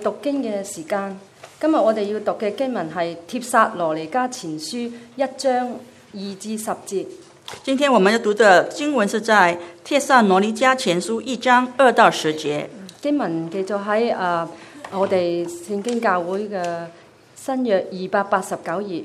讀經嘅時間。今日我哋要讀嘅經文係帖撒羅尼迦前書1章2至10節。 今天我們要讀的經文是在帖撒羅尼迦前書1章2到10節。 經文記載喺我哋聖經教會嘅新約289頁。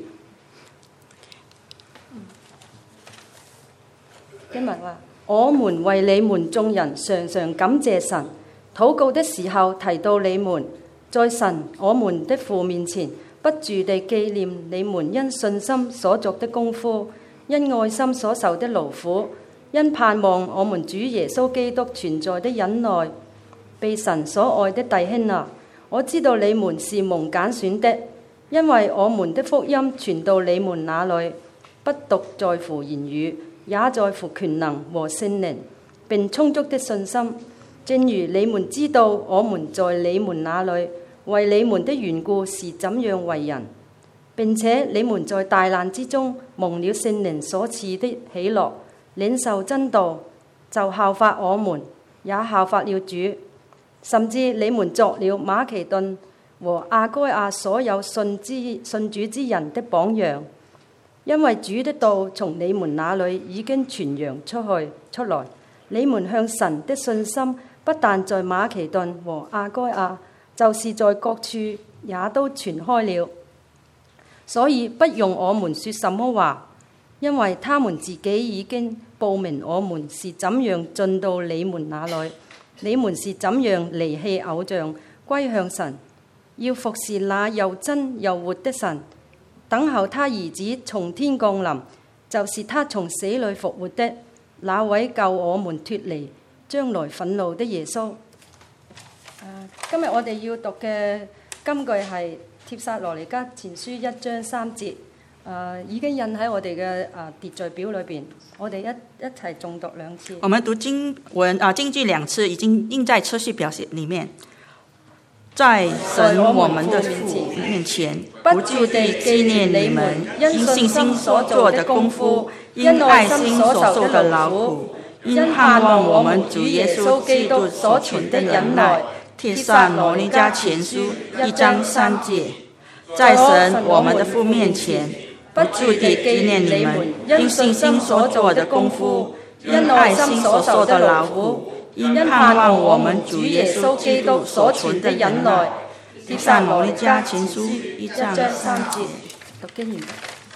經文話：我們為你們眾人常常感謝神，禱告的時候提到你們，在神我們的父面前不住地紀念你們因信心所作的功夫，因愛心所受的勞苦，因盼望我們主耶穌基督存在的忍耐。被神所愛的弟兄啊，我知道你們是蒙揀選的，因為我們的福音傳到你們那裏，不獨在乎言語，也在乎權能和聖靈，並充足的信心。正如你們知道，我們在你們那裏為你們的緣故是怎樣為人，並且你們在大難之中蒙了聖靈所賜的喜樂，領受真道，就效法我們，也效法了主。甚至你們作了馬其頓和亞該亞所有信主之人的榜樣，因為主的道從你們那裏已經傳揚出來，你們向神的信心不但在馬其頓和亞該亞，就是在各處也都傳開了。所以不用我們說什麼話，因為他們自己已經報明我們是怎樣進到你們那裏，你們是怎樣離棄偶像歸向神，要服侍那又真又活的神，等候他兒子從天降臨，就是他從死裏復活的那位救我們脫離將來憤怒的耶穌。今日我哋要讀嘅金句係帖撒羅尼迦前書1章3節，已經印喺我哋嘅秩序表裏邊，我哋一齊誦讀2次。 我們讀經文經句2次，已經印在程序表裏面。在神我們的父面前，不住地紀念你們因信心所做的功夫，因愛心所受的勞苦，因盼望我們主耶穌基督所存的忍耐。帖撒羅尼迦前書1章3節。在神我們的父面前，不住地紀念你們因信心所做的功夫，因愛心所受的勞苦，因盼望我們主耶穌基督所存的忍耐。帖撒羅尼迦前書1章3節。 讀經完。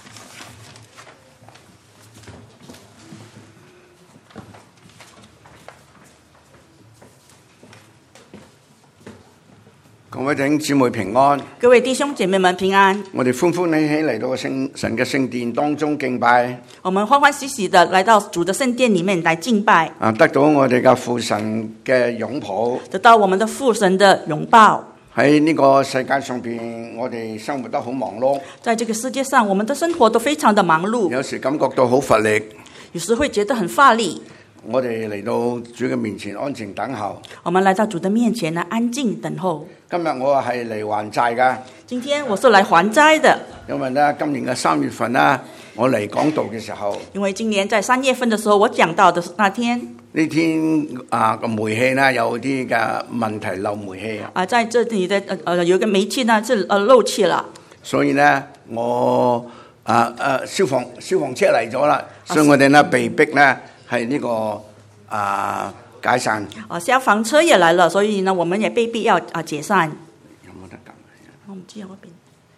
各位弟兄姊妹平安， 各位弟兄姐妹們平安。 我哋歡歡喜喜嚟到神嘅聖殿當中敬拜。 我們歡歡喜喜地來到主的聖殿裏面來敬拜， 得到我哋嘅父神嘅擁抱， 得到我們的父神的擁抱。 喺呢個世界上邊，我哋生活得好忙碌。 在這個世界上，我們的生活都非常的忙碌， 有時感覺到好乏力， 有時會覺得很乏力。 我哋嚟到主嘅面前安靜等候。 我們來到主的面前呢，安靜等候。 今日我係嚟還債噶。 今天我是來還債的。 因為呢，今年嘅3月份呢，我嚟講道嘅時候， 因為今年在3月份的時候，我講到的那天， 呢天個煤氣呢有啲嘅問題，漏煤氣在這裡的有一個煤氣呢是漏氣了，所以呢我消防車嚟咗啦，所以我哋呢被逼呢係呢個解散。 消防車也來了，所以呢我們也被逼要解散。 有冇得撳？ 我唔知有冇變。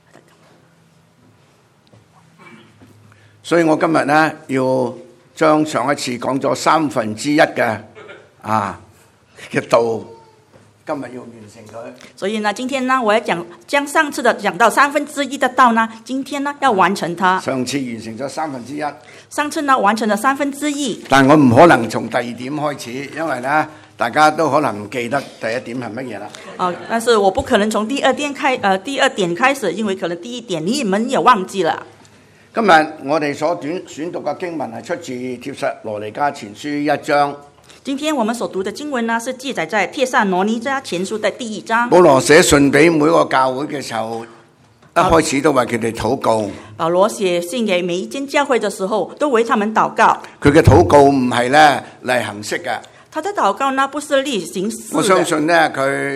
所以我今日呢要將上一次講咗1/3嘅道，今日要完成佢。 所以呢，今天呢，我要將上次的講到1/3的道呢，今天呢要完成它。 上次完成咗1/3， 上次呢完成了1/3， 但我唔可能從第2點開始，因為呢大家都可能唔記得第1點係乜嘢啦。 但是我不可能從第2點開始，因為可能第1點你們也忘記了。 今日我哋所選讀嘅經文係出自帖撒羅尼迦前書1章。 今天我們所讀的經文呢，是記載在帖撒羅尼迦前書的第1章。 保羅寫信俾每個教會嘅時候，一開始都為佢哋禱告。 保羅寫信給每一間教會的時候，都為他們禱告。 佢嘅禱告唔係咧例行式嘅。 他的禱告呢，不是例行式的。 我相信呢，佢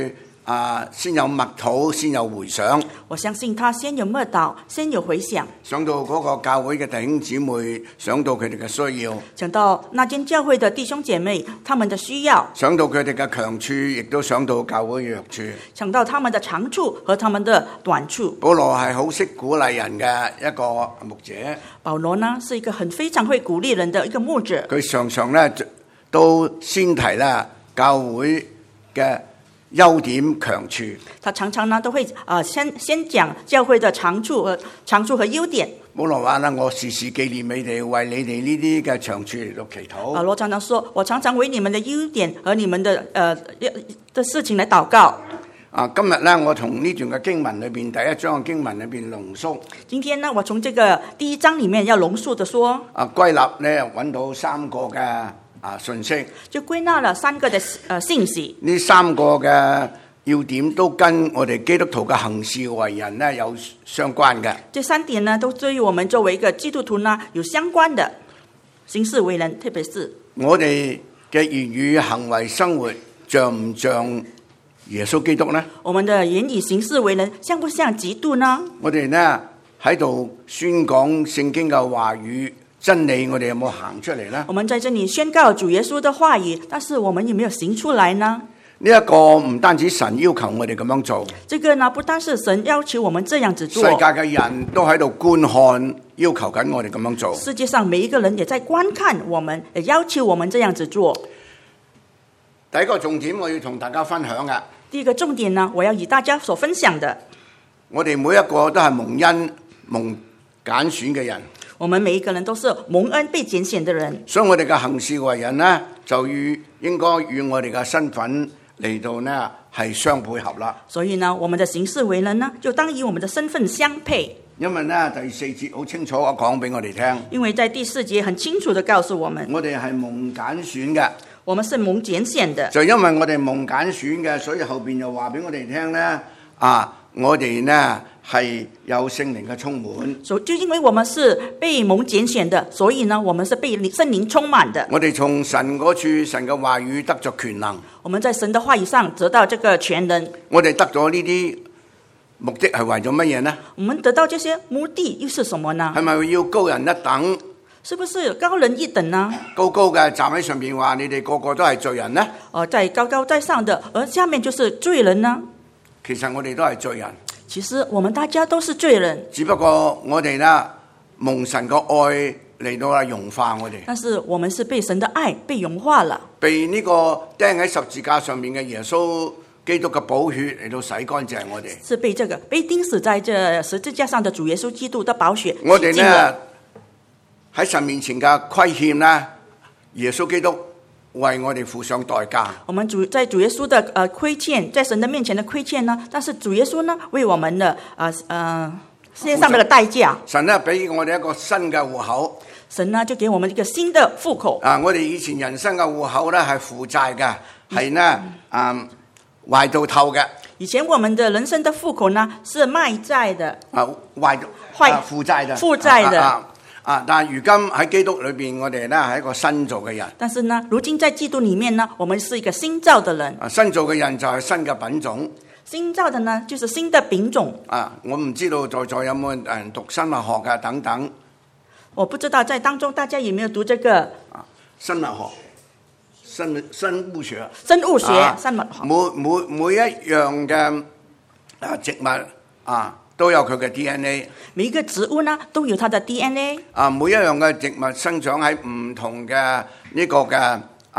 先有默禱，先有回想。 我相信他先有默禱，先有回想， 想到嗰個教會嘅弟兄姊妹，想到佢哋嘅需要， 想到那間教會的弟兄姐妹他們的需要， 想到佢哋嘅強處，亦都想到教會嘅弱處， 想到他們的長處和他們的短處。 保羅係好識鼓勵人嘅一個牧者。 保羅呢是一個非常會鼓勵人的一個牧者， 佢常常咧都先提啦教會嘅優點強處。 他常常呢都會先講教會的長處和優點。 保羅話啦，我時時紀念你哋，為你哋呢啲嘅長處嚟到祈禱。 保羅常常說，我常常為你們的優點和你們的事情來禱告。 今日咧，我從呢段嘅經文裏邊，第一章嘅經文裏邊濃縮。 今天呢，我從這個第一章裡面要濃縮的說， 歸納咧揾到三個嘅信息， 就歸納了三個的信息。 呢三個嘅要點都跟我哋基督徒嘅行事為人咧有相關嘅。 這三點呢，都對於我們作為一個基督徒呢有相關的行事為人，特別是我哋嘅言語行為生活像唔像耶穌基督呢？ 我們的言語行事為人像不像基督呢？ 我哋呢喺度宣講聖經嘅話語真理，我哋有冇行出嚟呢？ 我們在這裡宣告主耶穌的話語，但是我們有沒有行出來呢？ 呢一個唔單止神要求我哋咁樣做， 這個呢不單是神要求我們這樣子做， 世界嘅人都喺度觀看，要求緊我哋咁樣做。 世界上每一個人也在觀看我們，也要求我們這樣子做。 第一個重點我要同大家分享嘅， 第一個重點呢，我要與大家所分享的， 我哋每一個都係蒙恩蒙揀選嘅人， 我們每一個人都是蒙恩被揀選的人， 所以我哋嘅行事為人呢，就應該與我哋嘅身份嚟到呢係相配合啦。 所以呢，我們的行事為人呢，就當與我們的身份相配。 因為呢第四節好清楚講俾我哋聽， 因為在第四節很清楚地告訴我們， 我哋係蒙揀選嘅。 我們是蒙揀選的， 就因為我哋蒙揀選嘅，所以後邊又話俾我哋聽呢，我哋呢係有聖靈嘅充滿。 就因為我們是被蒙揀選的，所以呢，我們是被聖靈充滿的。 我哋從神嗰處，神嘅話語得着權能。 我們在神的話語上得到這個權能。 我哋得咗呢啲目的係為咗乜嘢呢？ 我們得到這些目的又是什麼呢？ 係咪要高人一等？ 是不是高人一等呢？ 高高嘅站喺上面話你哋個個都係罪人呢？ 在高高在上的，而下面就是罪人呢？ 其實我哋都係罪人。 其實我們大家都是罪人， 只不過我哋呢蒙神個愛嚟到融化我哋。 但是我們是被神的愛被融化了， 被呢個釘喺十字架上面嘅耶穌基督嘅寶血嚟到洗乾淨我哋。 是被這個被釘死在這十字架上的主耶穌基督的寶血。 我哋呢喺神面前嘅虧欠呢，耶穌基督為我哋付上代價。 我們在主耶穌的虧欠，在神的面前的虧欠呢，但是主耶穌呢為我們的獻上了個代價。 神呢俾我哋一個新嘅戶口， 神呢就給我們一個新的戶口。 我哋以前人生嘅戶口呢係負債嘅，係呢壞到透嘅。 以前我們的人生的戶口呢是賣債的， 負債的。但係如今喺基督裏邊，我哋呢係一個新造嘅人。 但是呢，如今在基督裏面呢，我們是一個新造的人。 新造嘅人就係新嘅品種。 新造的呢，就是新的品種。 我唔知道在座有冇人讀生物學嘅等等。 我不知道在當中大家有沒有讀這個生物學、生物學、 生物學、生物學。 每一樣嘅植物都有佢嘅 DNA， 每一個植物呢都有它的 DNA。 每一樣嘅植物生長喺唔同嘅呢個嘅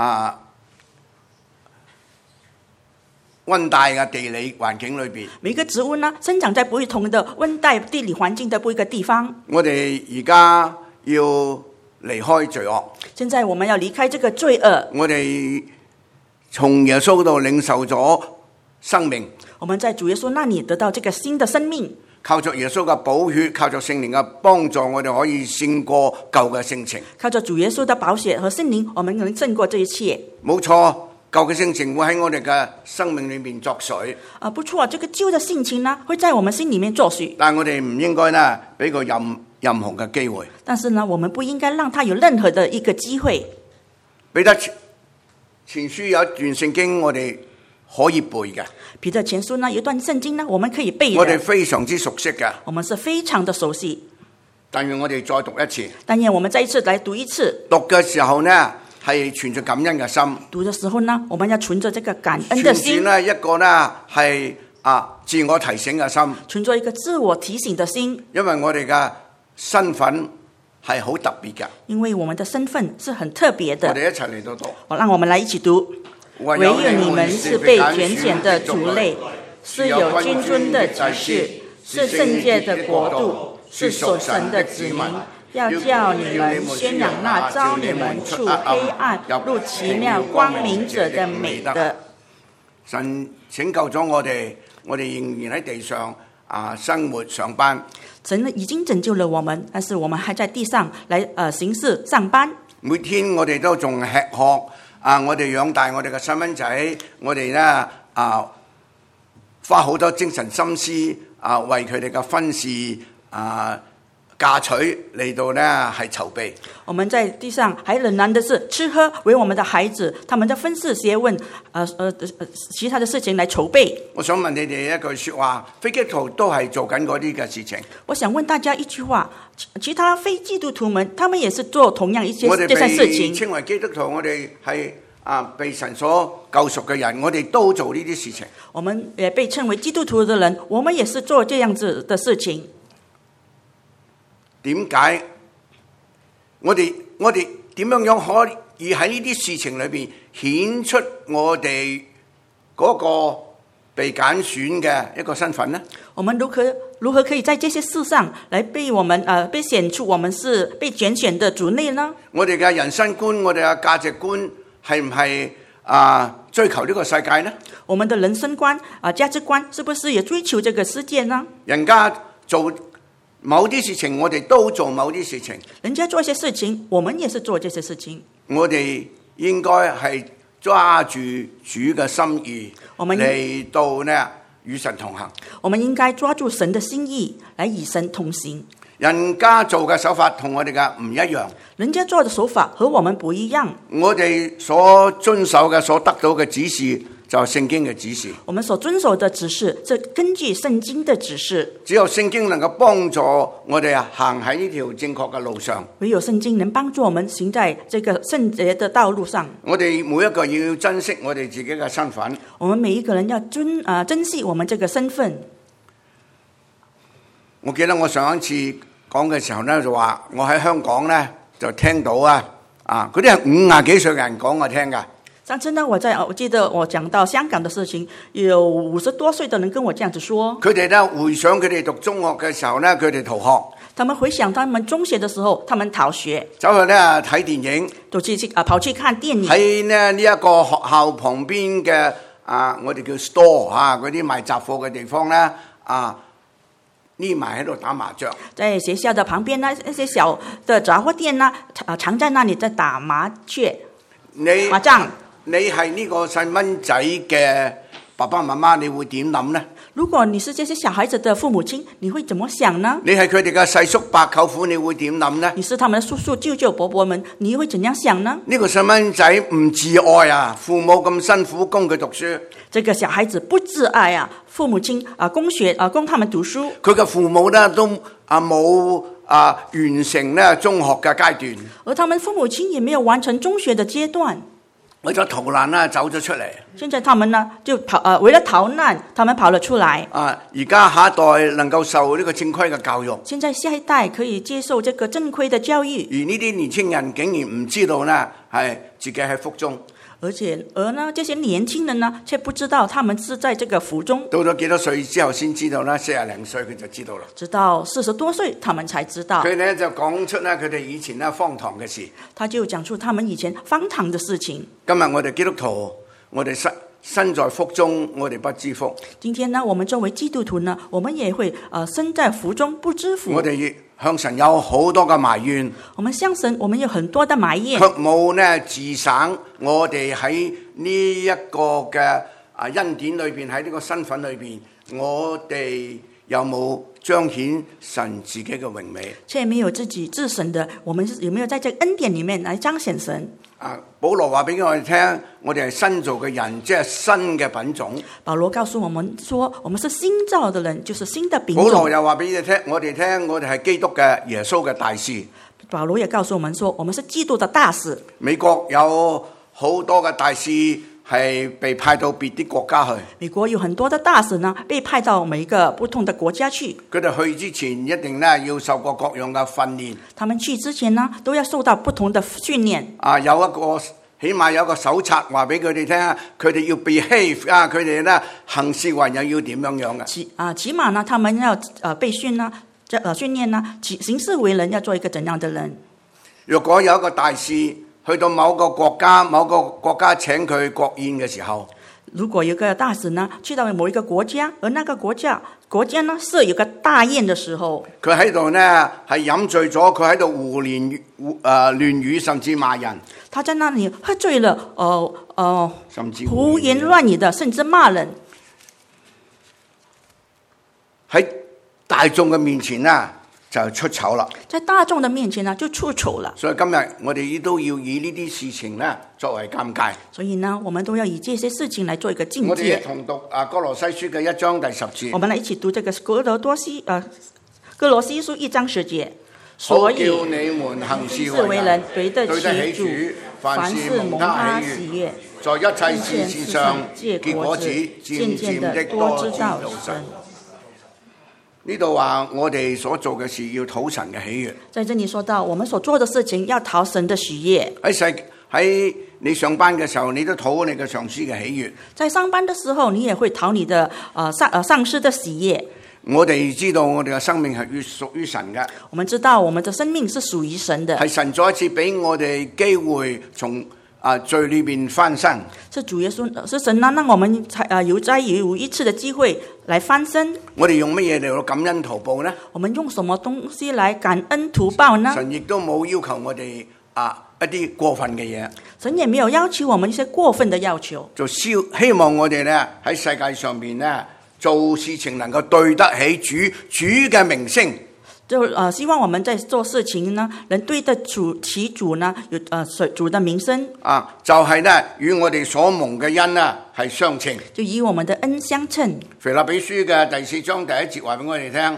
溫帶嘅地理環境裏邊。 每一個植物呢生長在不同的溫帶地理環境的不一個地方。 我哋而家要離開罪惡。 現在我們要離開這個罪惡。 我哋從耶穌度領受咗生命。 我們在主耶穌那裡得到這個新的生命。 靠着耶穌嘅寶血，靠着聖靈嘅幫助，我哋可以勝過舊嘅性情。 靠着主耶穌的寶血和聖靈，我們能勝過這一切。 冇錯，舊嘅性情會喺我哋嘅生命裏面作祟。 不錯，這個舊的性情呢，會在我們心裡面作祟。 但我哋唔應該呢，俾佢任何嘅機會。 但是呢，我們不應該讓他有任何的一個機會。 彼得前書有一段聖經，我哋可以背嘅， 彼得前書呢有一段聖經呢，我們可以背我哋的， 非常之熟悉嘅。 我們是非常的熟悉。 但願我哋再讀一次， 但願我們再一次來讀一次。 讀嘅時候呢係存着感恩嘅心， 讀的時候呢，我們要存着這個感恩的心， 存住呢一個呢係自我提醒嘅心， 存着一個自我提醒的心， 因為我哋嘅身份係好特別嘅。 因為我們的身份是很特別的。 我哋一齊嚟到讀。 讓我們來一起讀。唯有你們是被揀選的族類，是有君尊的職事，是聖潔的國度，是屬神的子民。要叫你們宣揚那召你們出黑暗入奇妙光明者的美德。 神拯救咗我哋，我哋仍然喺地上生活上班。 神已經拯救了我們，但是我們還在地上來行事上班。 每天我哋都仲吃喝我哋養大我哋嘅細蚊仔，我哋呢花好多精神心思為佢哋嘅婚事嫁娶嚟到呢係籌備。 我們在地上還仍然的是吃喝，為我們的孩子他們的婚事學問其他的事情來籌備。 我想問你哋一句說話，非基督徒都係做緊嗰啲嘅事情。 我想問大家一句話，其他非基督徒們他們也是做同樣一些這些事情。 我哋被稱為基督徒，我哋係被神所救贖嘅人，我哋都做呢啲事情。 我們也被稱為基督徒的人，我們也是做這樣子的事情。點解我哋點樣可以喺呢啲事情裏邊顯出我哋嗰個被揀選嘅一個身份呢？ 我們如何可以在這些事上來被我們被顯出我們是被揀選的族類呢？ 我哋嘅人生觀，我哋嘅價值觀係唔係追求呢個世界呢？ 我們的人生觀價值觀是不是也追求這個世界呢？ 人家做某啲事情，我哋都做某啲事情。 人家做一些事情，我們也是做這些事情。 我哋應該係抓住主嘅心意嚟到呢與神同行。 我們應該抓住神的心意來與神同行。 人家做嘅手法同我哋嘅唔一樣。 人家做的手法和我們不一樣。 我哋所遵守嘅、所得到嘅指示就係聖經嘅指示。 我們所遵守的指示，是根據聖經的指示。 只有聖經能夠幫助我哋行喺呢條正確嘅路上。 唯有聖經能幫助我們行在這個聖潔的道路上。 我哋每一個要珍惜我哋自己嘅身份。 我們每一個人要珍惜我們這個身份。 我記得我上一次講嘅時候呢，就話我喺香港呢就聽到嗰啲係50幾歲嘅人講我聽㗎。 上次呢，我記得我講到香港的事情，有50多歲的人跟我這樣子說。 佢哋呢回想佢哋讀中學嘅時候呢，佢哋逃學。 他們回想他們中學的時候，他們逃學， 走去呢睇電影， 跑去看電影。 喺呢一個學校旁邊嘅我哋叫 store 嗰啲賣雜貨嘅地方呢匿埋喺度打麻將。 在學校的旁邊呢，一些小的雜貨店呢，藏在那裡在打麻雀、麻將。 你係呢個細蚊仔嘅爸爸媽媽，你會點諗呢？ 如果你是這些小孩子的父母親，你會怎麼想呢？ 你係佢哋嘅細叔伯舅父，你會點諗呢？ 你是他們的叔叔舅舅伯伯們，你會怎樣想呢？ 呢個細蚊仔唔自愛啊，父母咁辛苦供佢讀書。 這個小孩子不自愛啊，父母親供他們讀書。佢嘅父母呢都冇完成呢中學嘅階段， 而他們父母親也沒有完成中學的階段。 為咗逃難啦，走咗出嚟。 現在他們呢就為了逃難，他們跑了出來。 而家下一代能夠受呢個正規嘅教育。 現在下一代可以接受這個正規的教育。 而呢啲年輕人竟然唔知道呢，係自己喺福中。 而呢，這些年輕人呢，卻不知道他們是在這個福中。 到咗幾多歲之後先知道呢？40零歲佢就知道啦。 直到40多歲，他們才知道。 佢呢就講出呢佢哋以前呢荒唐嘅事。 他就講出他們以前荒唐的事情。 今日我哋基督徒，我哋身在福中，我哋不知福。 今天呢，我們作為基督徒呢，我們也會身在福中不知福。 我哋向神有好多嘅埋怨。 我們向神，我們有很多的埋怨， 卻冇呢自省。我哋喺呢一個嘅恩典裏邊，喺呢個身份裏邊，我哋有冇彰顯神自己嘅榮美？ 卻沒有自神的，我們有沒有在這個恩典裡面來彰顯神？ 保羅話俾我哋聽，我哋係新造嘅人，即係新嘅品種。 保羅告訴我們說，我們是新造的人，就是新的品種。 保羅又話俾你聽，我哋係基督嘅耶穌嘅大使。 保羅也告訴我們說，我們是基督的大使。 美國有好多嘅大使係被派到別啲國家去。 美國有很多的大使呢，被派到每一個不同的國家去。 佢哋去之前一定呢要受過各樣嘅訓練。 他們去之前呢，都要受到不同的訓練。 起碼有一個手冊話俾佢哋聽，佢哋要 behave 佢哋呢行事為人要點樣樣嘅。 起碼呢，他們要被訓啦，訓練啦，行事為人要做一個怎樣的人。 如果有一個大使去到某個國家請佢國宴嘅時候， 如果有個大使呢去到某一個國家，而那個國家呢設有個大宴的時候， 佢喺度呢係飲醉咗，佢喺度胡言亂語，甚至罵人。 他在那裡喝醉了， 甚至胡言亂語的，甚至罵人。 喺大眾嘅面前呢就出醜啦， 在大眾的面前呢就出醜了。 所以今日我哋都要以呢啲事情呢作為鑑戒。 所以呢，我們都要以這些事情來做一個境界。 我哋一同讀哥羅西書嘅1章第10節。 我們來一起讀這個哥羅西書1章10節。所以叫你們行事為人對得起主，凡事蒙他喜悅， 在一切事上結果子，漸漸的多知道神。呢度話我哋所做嘅事要討神嘅喜悅。 在這裡說到，我們所做的事情要討神的喜悅。 喺你上班嘅時候，你都討你嘅上司嘅喜悅。 在上班的時候，你也會討你的上司的喜悅。 我哋知道我哋嘅生命係屬於神嘅。 我們知道我們的生命是屬於神的。 係神再一次俾我哋機會從罪裏邊翻身。 是主耶穌，是神讓我們有一次的機會來翻身。 我哋用乜嘢嚟到感恩圖報呢？ 我們用什麼東西來感恩圖報呢？ 神亦都冇要求我哋一啲過分嘅嘢。 神也沒有要求我們一些過分的要求。 就希望我哋呢喺世界上面呢做事情能夠對得起主嘅名聲。 就希望我們在做事情呢，能對得起主呢，有主的名聲。 就係呢與我哋所蒙嘅恩呢係相稱。 就與我們的恩相稱。 腓立比書嘅第4章第1節話俾我哋聽。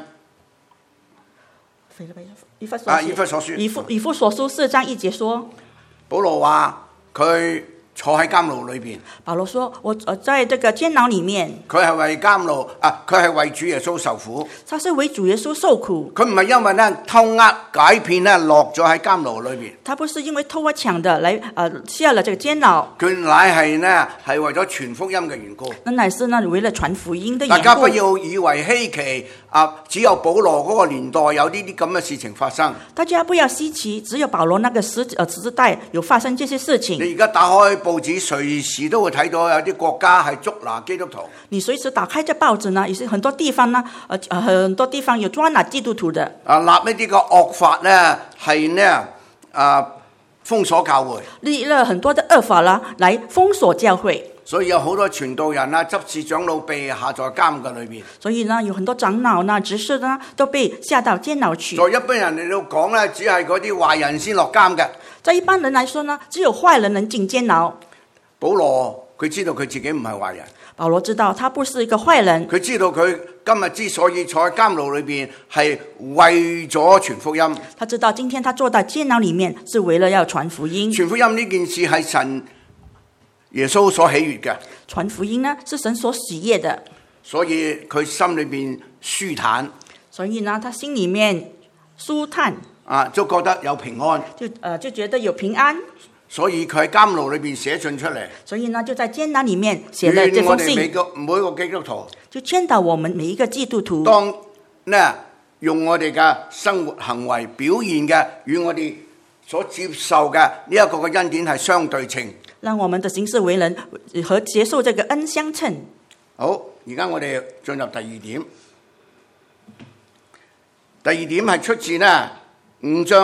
以弗所書 4章1節說， 保羅話佢坐喺監牢裏邊。 保羅說：我在這個監牢裡面。 佢係為監牢佢係為主耶穌受苦。 他是為主耶穌受苦。 佢唔係因為呢偷呃拐騙呢落咗喺監牢裏邊。 他不是因為偷呃搶的來下了這個監牢。 佢乃係呢係為咗傳福音嘅緣故。 那乃是呢為了傳福音的緣故。 大家不要以為稀奇只有保羅嗰個年代有呢啲咁嘅事情發生。 大家不要稀奇，只有保羅那個時代有發生這些事情。 你而家打開報紙，隨時都會睇到有啲國家係捉拿基督徒。 你隨時打開這報紙呢，也是很多地方呢，很多地方有抓拿基督徒的。 立一啲個惡法呢，係呢封鎖教會。 立了很多的惡法啦，來封鎖教會。 所以有好多傳道人執事長老被下在監嘅裏邊。 所以呢，有很多長老呢、執事呢，都被下到監牢去。 在一般人嚟到講呢，只係嗰啲壞人先落監嘅。 在一般人來說呢，只有壞人能進監牢。 保羅佢知道佢自己唔係壞人。 保羅知道他不是一個壞人。 佢知道佢今日之所以坐喺監牢裏邊，係為咗傳福音。 他知道今天他坐在監牢裏面，是為了要傳福音。 傳福音呢件事係神耶穌所喜悅嘅。 傳福音呢，是神所喜悅的。 所以佢心裏邊舒坦。 所以呢，他心裏面舒坦。 就覺得有平安。 就覺得有平安。 所以佢喺監牢裏邊寫信出嚟。 所以呢，就在監牢裏面寫了這封信。 願我哋每個基督徒就勸導我們每一個基督徒， 當呢用我哋嘅生活行為表現嘅與我哋所接受嘅呢一個嘅恩典係相對稱。 讓我們的行事為人和接受這個恩相稱。 好，而家我哋進入第二點。第二點係出自呢5章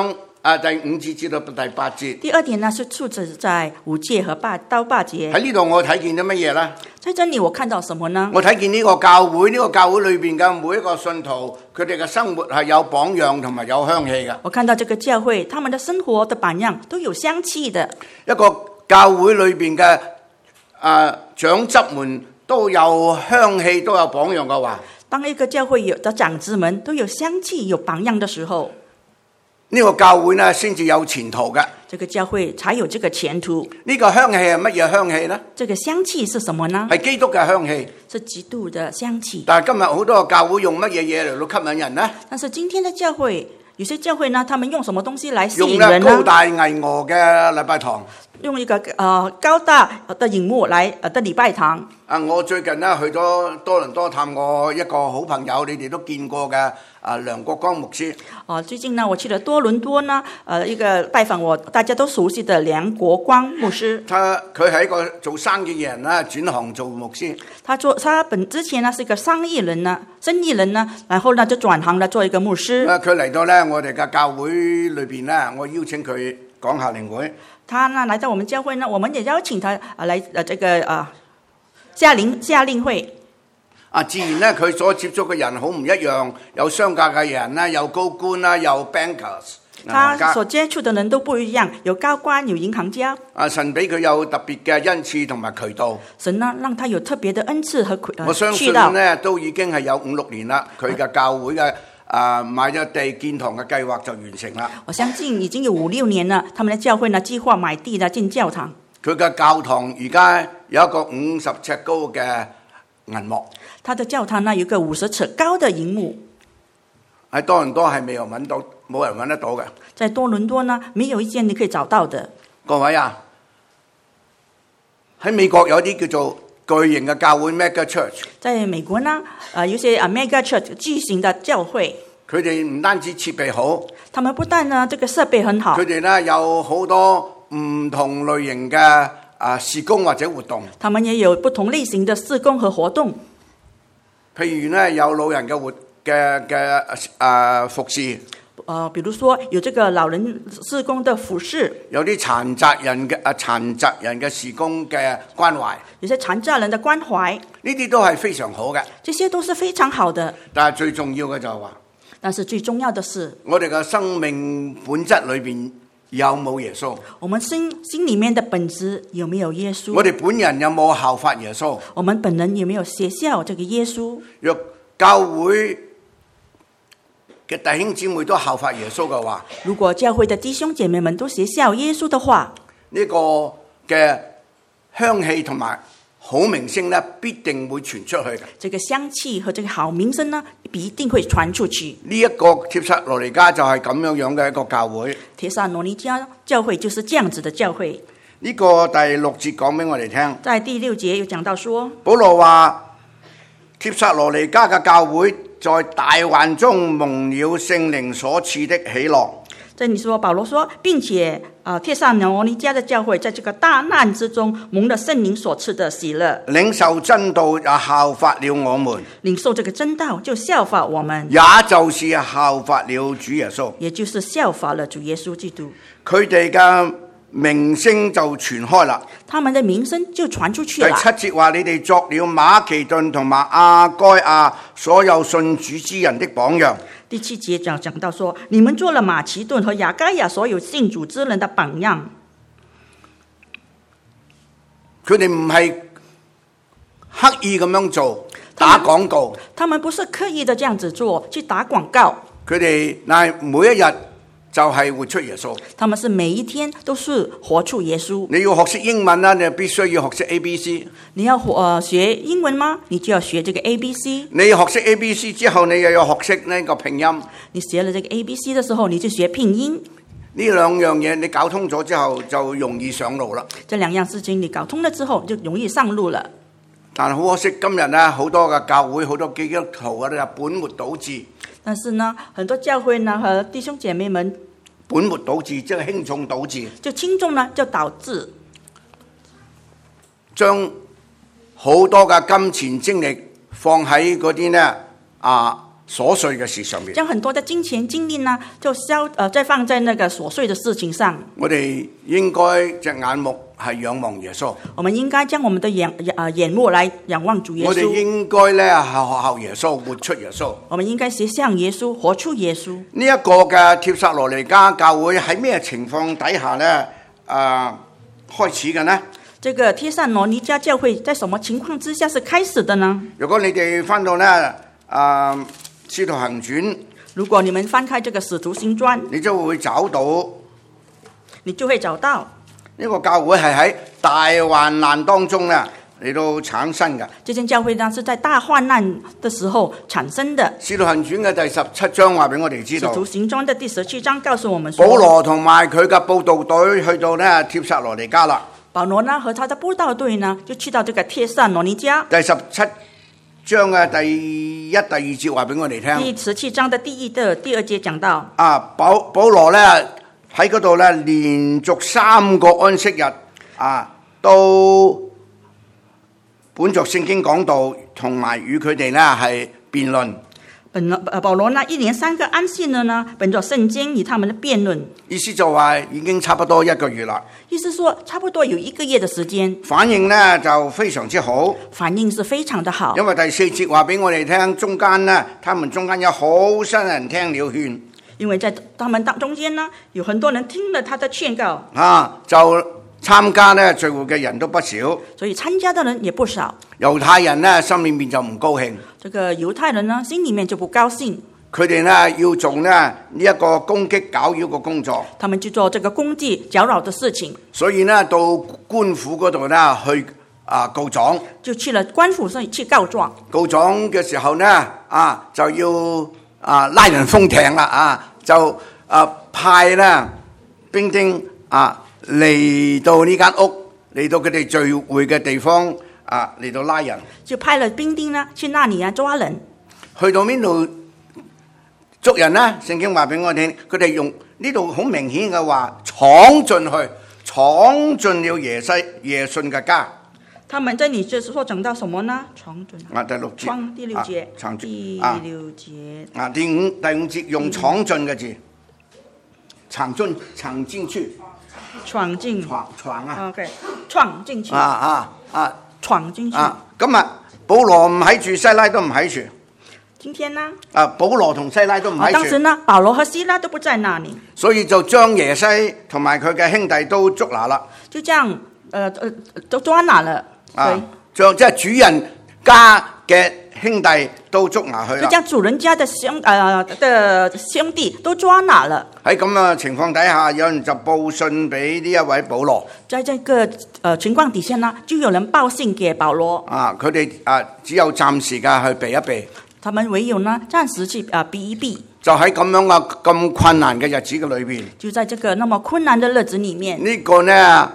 第5節至到第8節。 第二點呢是出自在5節和8到8節。 喺呢度我睇見咗乜嘢呢？ 在這裡我看到什麼呢？ 我睇見呢個教會，呢個教會裏邊嘅每一個信徒，佢哋嘅生活係有榜樣同埋有香氣嘅。 我看到這個教會，他們的生活的榜樣都有香氣的。 一個教會裏邊嘅長執們都有香氣，都有榜樣嘅話， 當一個教會有的長子們都有香氣、有榜樣的時候， 呢個教會呢先至有前途嘅。 這個教會才有這個前途。 呢個香氣係乜嘢香氣呢？ 這個香氣是什麼呢？ 係基督嘅香氣。 是基督的香氣。 但係今日好多個教會用乜嘢嘢嚟到吸引人呢？ 但是今天的教會，有些教會呢，他們用什麼東西來吸引用人呢？ 高大巍峨嘅禮拜堂。 用一個高大的熒幕來的禮拜堂。 我最近呢去咗多倫多探我一個好朋友，你哋都見過嘅梁國光牧師。 最近呢，我去了多倫多呢，一個拜訪我大家都熟悉的梁國光牧師。 佢係一個做生意嘅人啦，轉行做牧師。他之前呢是一個生意人呢，然後呢就轉行了做一個牧師。 佢嚟到呢我哋嘅教會裏邊呢，我邀請佢講夏令會。 他呢來到我們教會呢，我們也邀請他來這個夏令會。 自然呢，佢所接觸嘅人好唔一樣，有商界嘅人啦，有高官啦，有 bankers。 他所接觸的人都不一樣，有高官，有銀行家。 神俾佢有特別嘅恩賜同埋渠道。 神呢，讓他有特別的恩賜和渠道。 我相信呢，都已經係有5-6年啦，佢嘅教會嘅買咗地建堂嘅計劃就完成啦。 我相信已經有5-6年了，他們的教會呢計劃買地呢建教堂。 佢嘅教堂而家有一個50尺高嘅銀幕。 他的教堂呢有一個50尺高的銀幕。 喺多倫多係冇人揾得到嘅。 在多倫多呢，沒有一間你可以找到的。 各位啊，喺美國有啲叫做巨型嘅教會 mega church。 在美國呢，有些mega church 巨型的教會。 佢哋唔單止設備好， 他們不但呢這個設備很好， 佢哋呢有好多唔同類型嘅事工或者活動。 他們也有不同類型的事工和活動。 譬如呢，有老人嘅服侍。 比如說有這個老人事工的服侍， 有啲殘疾人嘅事工嘅關懷， 有些殘疾人的關懷， 呢啲都係非常好嘅。 這些都是非常好的。 但係最重要嘅就係話， 但是最重要的是， 我哋嘅生命本質裏邊有冇耶穌？ 我們心裡面的本質有沒有耶穌？ 我哋本人有冇效法耶穌？ 我們本人有沒有學效這個耶穌？ 若教會嘅弟兄姊妹都效法耶穌嘅話， 如果教會的弟兄姐妹們都學效耶穌的話， 呢個嘅香氣同埋好名聲呢，必定會傳出去嘅。 這個香氣和這個好名聲呢，必定會傳出去。 呢一個帖撒羅尼迦就係咁樣嘅一個教會。 帖撒羅尼迦教會就是這樣子的教會。 呢個第6節講俾我哋聽。 在第6節有講到說， 保羅話帖撒羅尼迦嘅教會在大患中蒙了聖靈所賜的喜樂。 這裡說保羅說，並且帖撒羅尼迦的教會在這個大難之中蒙了聖靈所賜的喜樂， 領受真道也效法了我們。 領受這個真道就效法我們， 也就是效法了主耶穌， 也就是效法了主耶穌基督。 佢哋嘅名聲就傳開啦， 他們的名聲就傳出去了。 第7節話，你哋作了馬其頓同埋亞該亞所有信主之人的榜樣。 第7節講到說，你們做了馬其頓和亞該亞所有信主之人的榜樣。 佢哋唔係刻意咁樣做打廣告， 他們不是刻意的這樣子做去打廣告， 佢哋乃每一日就係活出耶穌。 他們是每一天都是活出耶穌。 你要學識英文啦，你必須要學識 ABC。 你要學英文嗎？你就要學這個 ABC。 你學識 ABC 之後，你又要學識呢個拼音。 你學了這個 ABC 的時候，你就學拼音。 呢兩樣嘢你搞通咗之後，就容易上路啦。 這兩樣事情你搞通了之後，就容易上路了。 但係好可惜，今日呢好多嘅教會、好多基督徒啊，本末倒置。 但是呢，很多教會呢和弟兄姐妹們本末倒置，即係輕重倒置。 就輕重呢就導致將好多嘅金錢精力放喺嗰啲呢瑣碎嘅事上面。 將很多的金錢精力呢，就再放在那個瑣碎的事情上。 我哋應該隻眼目係仰望耶穌。 我們應該將我們的眼目來仰望主耶穌。 我哋應該咧係學效耶穌，活出耶穌。 我們應該學像耶穌，活出耶穌。 呢一個嘅帖撒羅尼迦教會喺咩情況底下咧開始嘅呢？ 這個帖撒羅尼迦教會在什麼情況之下是開始的呢？ 如果你哋翻到咧使徒行傳， 如果你們翻開這個使徒行傳， 你就會找到呢個教會係喺大患難當中咧嚟到產生嘅。 這間教會呢是在大患難的時候產生的。 使徒行傳嘅第17章話俾我哋知道， 使徒行傳的第17章告訴我們說， 保羅同埋佢嘅佈道隊去到咧帖撒羅尼迦啦。 保羅呢和他的佈道隊呢就去到這個帖撒羅尼迦。 第17章嘅第1、第2節話俾我哋聽。 第17章的第2節講到， 保羅咧喺嗰度咧連續3個安息日都本着聖經講道，同埋與佢哋咧係辯論。 保羅呢一連3個安息日呢，本着聖經與他們的辯論。 意思就話已經差不多1個月啦。 意思說差不多有1個月的時間。 反應呢就非常之好。 反應是非常的好。 因為第4節話俾我哋聽，中間呢，他們中間有好些人聽了勸。 因為在他們中間呢，有很多人聽了他的勸告。 就參加呢聚會嘅人都不少。 所以參加的人也不少。 猶太人呢心裏面就唔高興。 這個猶太人呢心裏面就不高興。 佢哋呢要做呢一個攻擊攪擾嘅工作。 他們去做這個攻擊攪擾的事情。所以呢到官府嗰度呢去告狀。 就去了官府上去告狀。 告狀嘅時候呢就要拉人封艇啦就派呢兵丁嚟到呢間屋，嚟到佢哋聚會嘅地方嚟到拉人。 就派了兵丁呢去那裡抓人。 去到邊度捉人呢？聖經話俾我聽，佢哋用呢度好明顯嘅話，闖進了耶遜嘅家。 他們這裡就是說講到什麼呢？闖進第6節。 第6節。第6節。 第五節用闖進嘅字，闖進去。 闖進。 闖 OK， 闖進去。闖進去。 咁保羅唔喺住，西拉都唔喺住。 今天呢？ 保羅同西拉都唔喺住。 當時呢，保羅和西拉都不在那裡。 所以就將耶西同埋佢嘅兄弟都捉拿啦。 就這樣，都抓拿了。 即係主人家嘅兄弟都捉拿去啦。 就將主人家的兄弟都抓拿了。 喺咁嘅情況底下，有人就報信俾呢一位保羅。 在這個情況底下呢，就有人報信給保羅。 佢哋只有暫時嘅去避一避。 他們唯有呢暫時去避一避。 就喺咁樣嘅咁困難嘅日子嘅裏邊。 就在這個那麼困難的日子裡面。 呢個呢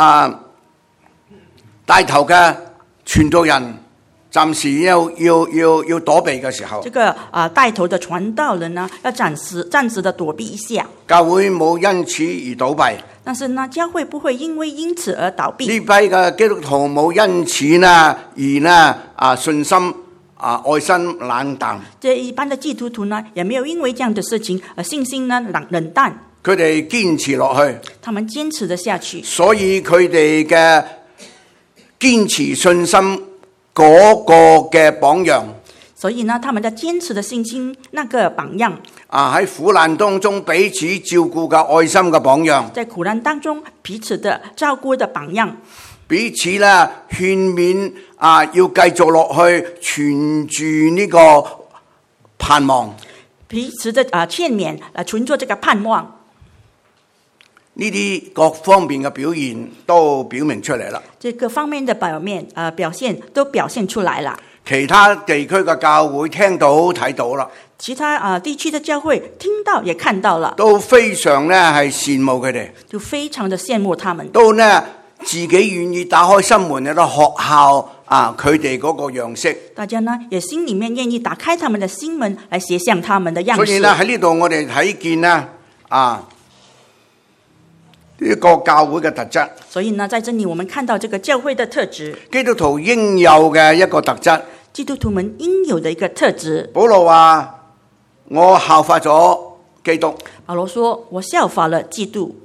帶頭嘅傳道人暫時要躲避嘅時候， 這個帶頭的傳道人呢，要暫時的躲避一下。 教會冇因此而倒閉， 但是呢，教會不會因此而倒閉。 呢批嘅基督徒冇因此呢而呢信心愛心冷淡。 這一般的基督徒呢，也沒有因為這樣的事情而信心呢冷淡。 佢哋堅持落去， 他們堅持得下去。 所以佢哋嘅堅持信心嗰個嘅榜樣， 所以呢，他們的堅持的信心那個榜樣， 喺苦難當中彼此照顧嘅愛心嘅榜樣， 在苦難當中彼此的照顧的榜樣， 彼此咧勸勉要繼續落去，存住呢個盼望， 彼此的勸勉存住這個盼望。 呢啲各方面嘅表現都表明出嚟啦。 這各方面的表現都表現出來了。 其他地區嘅教會聽到睇到啦。 其他地區的教會聽到也看到了， 都非常咧係羨慕佢哋， 就非常的羨慕他們， 都呢自己願意打開心門嚟到學校佢哋嗰個樣式。 大家呢也心裡面願意打開他們的心門來學像他們的樣式。 所以呢喺呢度我哋睇見呢呢個教會嘅特質。 所以呢，在這裡我們看到這個教會的特質， 基督徒應有嘅一個特質， 基督徒們應有的一個特質。 保羅話我效法咗基督。 保羅說：我效法了基督。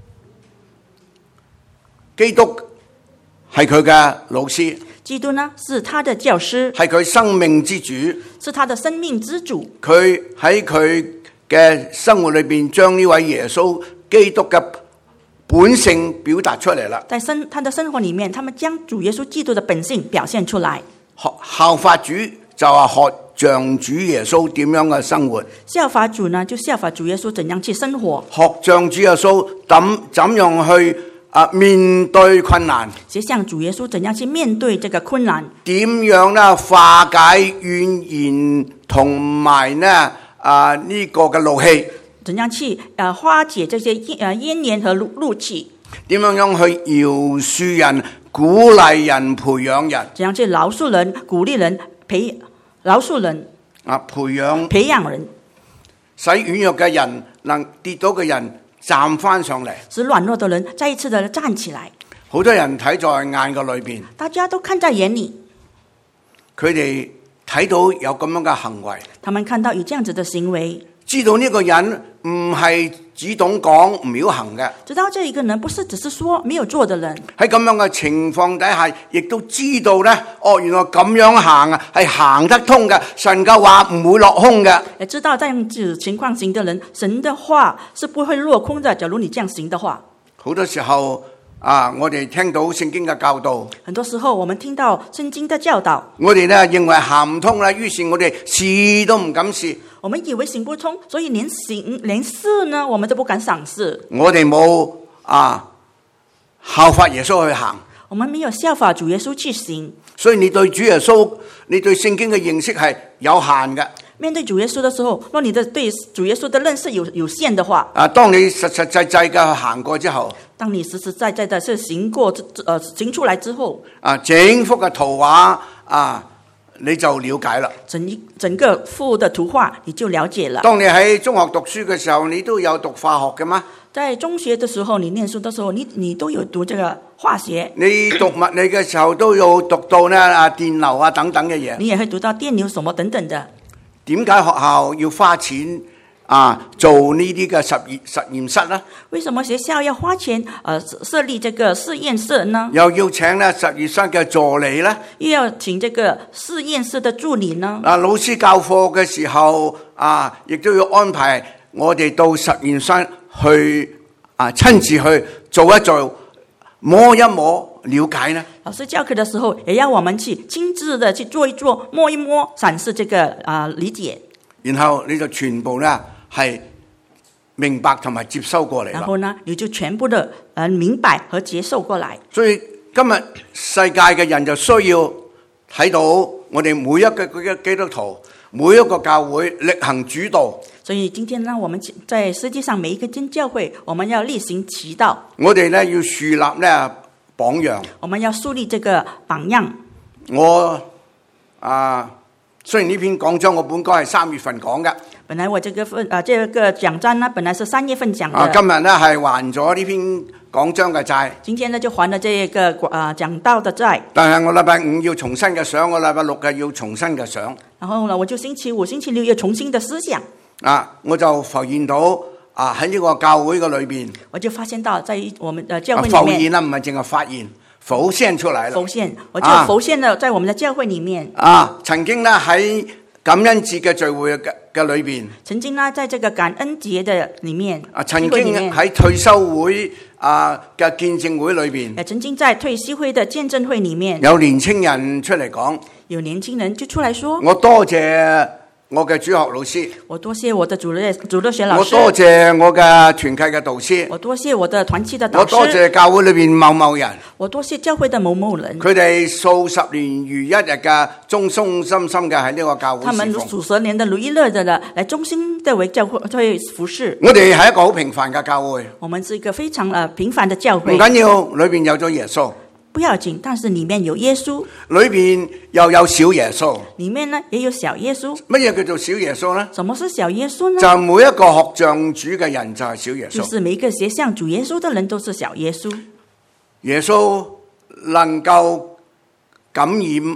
基督係佢嘅老師， 基督呢是他的教師， 係佢生命之主， 是他的生命之主。 佢喺佢嘅生活裏邊將呢位耶穌基督嘅本性表達出嚟啦。 在他的生活裡面，他們將主耶穌基督的本性表現出來。 效法主就係學像主耶穌點樣嘅生活， 效法主呢就效法主耶穌怎樣去生活， 學像主耶穌怎樣去面對困難， 學像主耶穌怎樣去面對這個困難， 點樣呢化解怨言同埋呢呢個嘅怒氣， 怎樣去化解這些怨言和怒氣， 點樣去饒恕人、鼓勵人、培養人， 怎樣去饒恕人、鼓勵人、饒恕人培養人， 使軟弱嘅人能跌倒嘅人站翻上嚟， 使軟弱的人再一次的站起來。 好多人睇在眼個裏邊， 大家都看在眼裏， 佢哋睇到有咁樣嘅行為， 他們看到有這樣子的行為， 知道呢個人唔係只懂講唔曉行嘅， 知道這一個人不是只是說沒有做的人。 喺咁樣嘅情況底下，亦都知道呢，原來咁樣行係行得通嘅，神嘅話唔會落空嘅。 也知道這樣子情況行的人，神的話是不會落空的。假如你這樣行的話， 好多時候我哋聽到聖經嘅教導， 很多時候我們聽到聖經的教導， 我哋呢認為行唔通啦，於是我哋試都唔敢試。 我們以為行不通，所以連試呢，我們都不敢嘗試。 我哋冇效法耶穌去行， 我們沒有效法主耶穌去行。 所以你對主耶穌，你對聖經嘅認識係有限嘅。 面對主耶穌的時候，若你的對主耶穌的認識有限的話， 當你實實際際嘅行過之後， 當你實實在在的是行出來之後， 整幅嘅圖畫你就了解啦。 整個幅的圖畫你就了解了。 當你喺中學讀書嘅時候，你都有讀化學嘅嗎？ 在中學的時候，你念書的時候，你都有讀這個化學。 你讀物理嘅時候都有讀到呢電流等等嘅嘢。 你也會讀到電流什麼等等的。 點解學校要花錢做呢啲嘅實驗室呢？ 為什麼學校要花錢設立這個實驗室呢？ 又要請呢實驗室嘅助理呢？ 又要請這個實驗室的助理呢？ 老師教課嘅時候亦都要安排我哋到實驗室去親自去做一做，摸一摸，了解呢？ 老師教課的時候，也要我們去親自的去做一做，摸一摸，審視這個理解。然後你就全部呢係明白同埋接收過嚟。 然後呢，你就全部的明白和接受過來。 所以今日世界嘅人就需要睇到我哋每一個基督徒，每一個教會力行主道。 所以今天呢，我們在實際上每一個間教會，我們要例行其道。 我哋呢要樹立呢榜樣。 我們要樹立這個榜樣。 我雖然呢篇講章我本該係3月份講嘅， 本來我這個講章呢，本來是3月份講的。 今日呢係還咗呢篇講章嘅債。 今天呢就還了這個講道的債。 但係我禮拜5要重新嘅想，我禮拜6嘅要重新嘅想。 然後呢，我就星期5、星期6要重新的思想。 我就浮現到喺呢個教會嘅裏邊， 我就發現到在我們的教會裡面。 浮現啦，唔係淨係發現。浮現出來了， 我就浮現了在我們的教會裡面。 曾經呢喺感恩節嘅聚會嘅裏邊， 曾經呢在這個感恩節的裡面， 曾經喺退休會嘅見證會裏邊， 也曾經在退休會的見證會裡面， 有年輕人出嚟講， 有年輕人就出來說， 我多謝我嘅主學老師， 我多謝我的主日學老師， 我多謝我嘅團契嘅導師， 我多謝我的團契的導師， 我多謝教會裏邊某某人， 我多謝教會的某某人， 佢哋數十年如一日嘅忠心嘅喺呢個教會侍奉， 他們數十年的如一日的來忠心的為教會服侍。 我哋係一個好平凡嘅教會， 我們是一個非常平凡的教會， 唔緊要，裏邊有咗耶穌。 不要緊，但是裡面有耶穌， 裏面又有小耶穌， 裡面呢也有小耶穌。 乜嘢叫做小耶穌呢？ 什麼是小耶穌呢？ 就每一個學像主嘅人就係小耶穌， 就是每一個學像主耶穌的人都是小耶穌。 耶穌能夠感染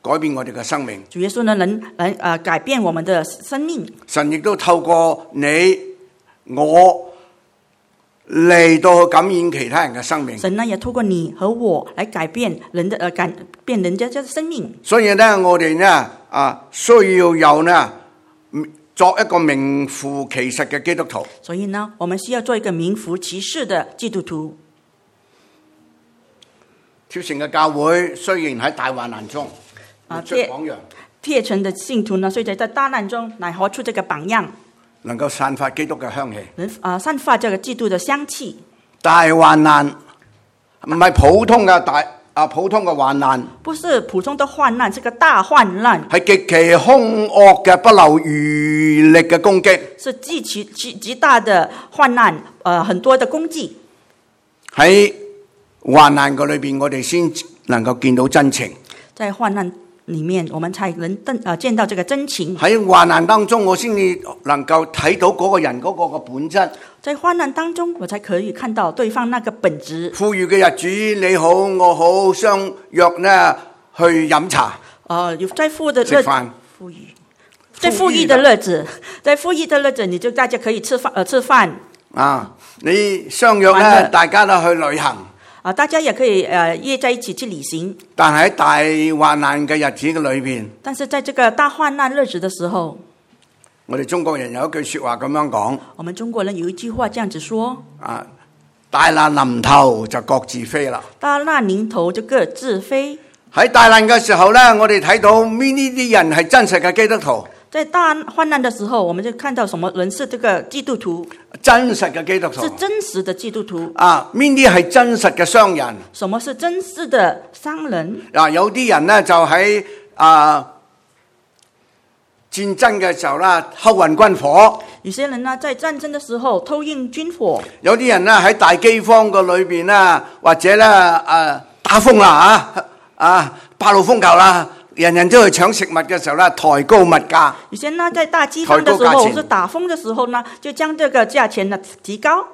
改變我哋嘅生命。 主耶穌呢能改變我們的生命。 神亦都透過你我嚟到感染其他人嘅生命。 神呢也透過你和我來改變人的改變人家的生命。 所以呢，我哋呢需要有呢作一個名副其實嘅基督徒。 所以呢，我們需要做一個名副其實的基督徒。 貼城嘅教會雖然喺大患難中活出榜樣， 貼城的信徒呢，雖然在大難中乃活出這個榜樣， 能夠散發基督嘅香氣， 散發這個基督的香氣。 大患難唔係普通嘅普通嘅患難， 不是普通的患難，是個大患難， 係極其兇惡嘅不留餘力嘅攻擊， 是極大的患難，很多的攻擊。 喺患難嘅裏邊，我哋先能夠見到真情。 在患難裡面，我們才能見到這個真情。 喺患難當中，我先至能夠睇到嗰個人嗰個嘅本質。 在患難當中，我才可以看到對方那個本質。 富裕嘅日子，你好我好，相約呢去飲茶。 在富裕的日子，在富裕的日子，你就大家可以吃飯。 你相約呢，大家都去旅行。 大家也可以約在一起去旅行。 但喺大患難嘅日子嘅裏邊， 但是在這個大患難日子的時候， 我哋中國人有一句說話咁樣講。 我們中國人有一句話這樣子說： 大難臨頭就各自飛啦。 大難臨頭就各自飛。 喺大難嘅時候呢，我哋睇到邊呢啲人係真實嘅基督徒。 在大患難的時候，我們就看到什麼人是這個基督徒， 真實嘅基督徒， 是真實的基督徒。 邊啲係真實嘅商人？ 什麼是真實的商人？ 有啲人呢就喺戰爭嘅時候啦，偷運軍火。 有些人呢在戰爭的時候偷運軍火。有啲人呢喺大饑荒個裏邊啦，或者咧打風啦8號風球啦。人人都去搶食物嘅時候呢，抬高物價。 有些呢在大饑荒的時候，或是打風的時候呢，就將這個價錢呢提高。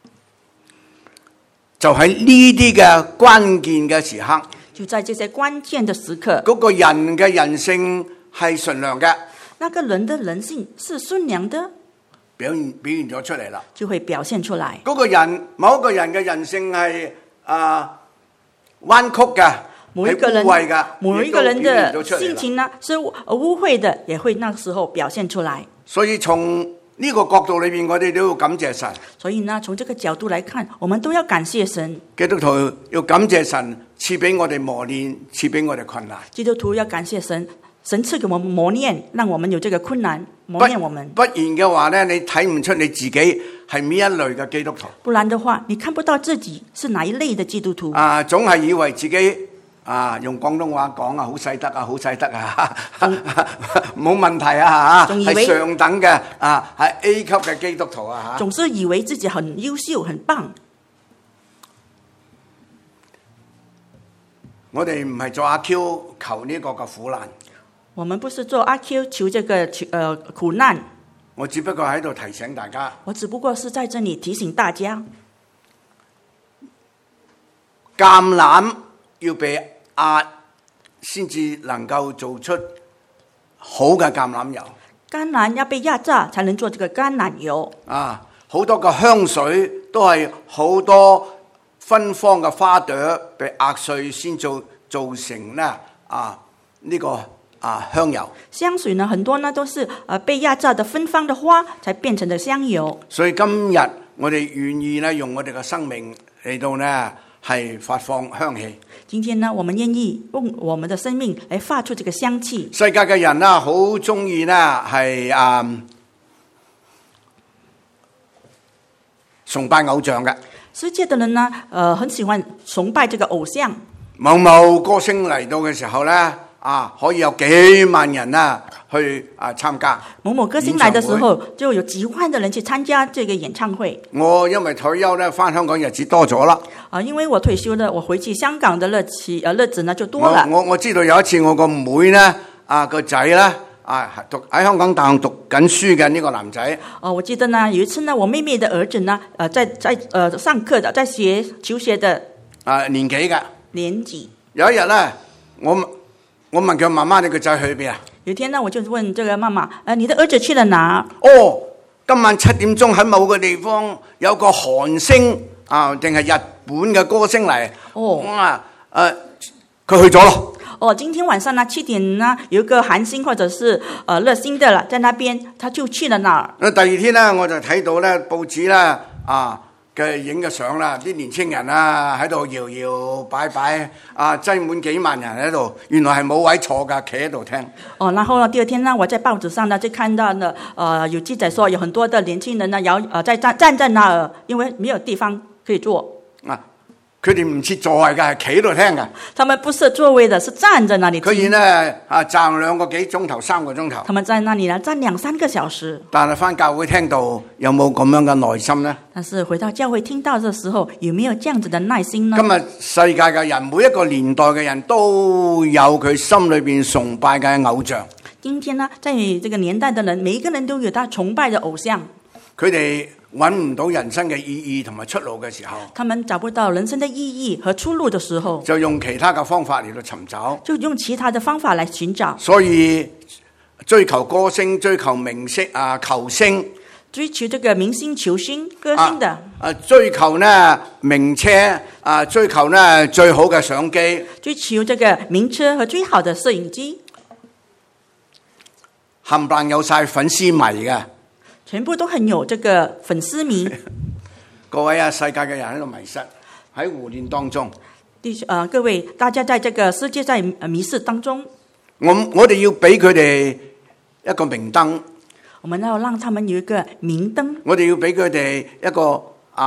就喺呢啲嘅關鍵嘅時刻， 就在這些關鍵的時刻， 嗰個人嘅人性係純良嘅。 那個人的人性是順良的， 表現咗出嚟啦， 就會表現出來。 嗰個人某一個人嘅人性係彎曲嘅。 某一個人的心情呢是污穢的，也會那時候表現出來。 所以從呢個角度裏面，我哋都要感謝神。 所以呢，從這個角度來看，我們都要感謝神。 基督徒要感謝神賜俾我哋磨練，賜俾我哋困難。 基督徒要感謝神，神賜給我們磨練，讓我們有這個困難磨練我們。 不然嘅話呢，你睇唔出你自己係邊一類嘅基督徒。 不然的話，你看不到自己是哪一類的基督徒。 總係以為自己。用廣東話講好使得好使得冇問題係上等嘅係 A 級嘅基督徒總是以為自己很優秀很棒。 我哋唔係做阿 Q 求呢個嘅苦難， 我們不是做阿 Q 求這個苦難。 我只不過喺度提醒大家， 我只不過是在這裡提醒大家， 橄欖要被壓先至能夠做出好嘅橄欖油。 橄欖要被壓榨才能做這個橄欖油。 好多嘅香水都係好多芬芳嘅花朵被壓碎先造成呢呢個香油。 香水呢，很多呢都是被壓榨的芬芳的花才變成的香油。 所以今日我哋願意呢用我哋嘅生命嚟到呢係發放香氣。 今天呢，我們願意用我們的生命來發出這個香氣。 世界嘅人呢，好中意呢係崇拜偶像嘅。 世界的人呢，很喜歡崇拜這個偶像。 某某歌星嚟到嘅時候呢，可以有幾萬人去參加。 某某歌星來的時候，就有幾萬的人去參加這個演唱會。 我因為退休呢，返香港日子多咗啦。 因為我退休呢，我回去香港的日子呢就多了。 我知道有一次我個妹呢，個仔呢，喺香港大學讀緊書嘅呢個男仔。 我記得呢有一次呢，我妹妹的兒子呢，在上課的，在求學的年紀嘅年紀。 有一日呢，我我問佢媽媽：你個仔去邊啊？ 有一天呢，我就問這個媽媽：你的兒子去了哪？ 哦，今晚7點鐘喺某個地方有個韓星啊，定係日本嘅歌星嚟。 哦， 佢去咗咯。 哦，今天晚上呢7點呢，有一個韓星或者是熱星的了，在那邊，他就去了那兒。 第二天呢，我就睇到咧報紙啦，嘅影嘅相啦，啲年青人啊喺度搖搖擺擺，擠滿幾萬人喺度，原來係冇位坐噶，企喺度聽。 哦，然後呢，第二天呢，我在報紙上呢就看到呢，有記載說有很多的年輕人呢，站在那兒，因為沒有地方可以坐。 佢哋唔設座位㗎，係企喺度聽㗎。 他們不設座位的，是站在那裡聽。 居然呢站2個幾鐘頭、3個鐘頭。 他們在那裡呢站2-3個小時。 但係返教會聽到有冇咁樣嘅耐心呢？ 但是回到教會聽到嘅時候，有沒有這樣子的耐心呢？ 今日世界嘅人，每一個年代嘅人都有佢心裏邊崇拜嘅偶像。 今天呢，在這個年代的人，每一個人都有他崇拜的偶像。 佢哋揾唔到人生嘅意義同埋出路嘅時候， 他們找不到人生的意義和出路的時候， 就用其他嘅方法嚟到尋找， 就用其他的方法來尋找。 所以追求歌星、追求明星球星， 追求這個明星、球星、歌星的， 追求呢名車，追求呢最好嘅相機， 追求這個名車和最好的攝影機， 冚唪唥有晒粉絲迷嘅。 全部都很有這個粉絲迷。 各位世界嘅人喺度迷失，喺胡亂當中。 各位，大家在這個世界在迷失當中。 我哋要俾佢哋一個明燈。 我們要讓他們有一個明燈。 我哋要俾佢哋一個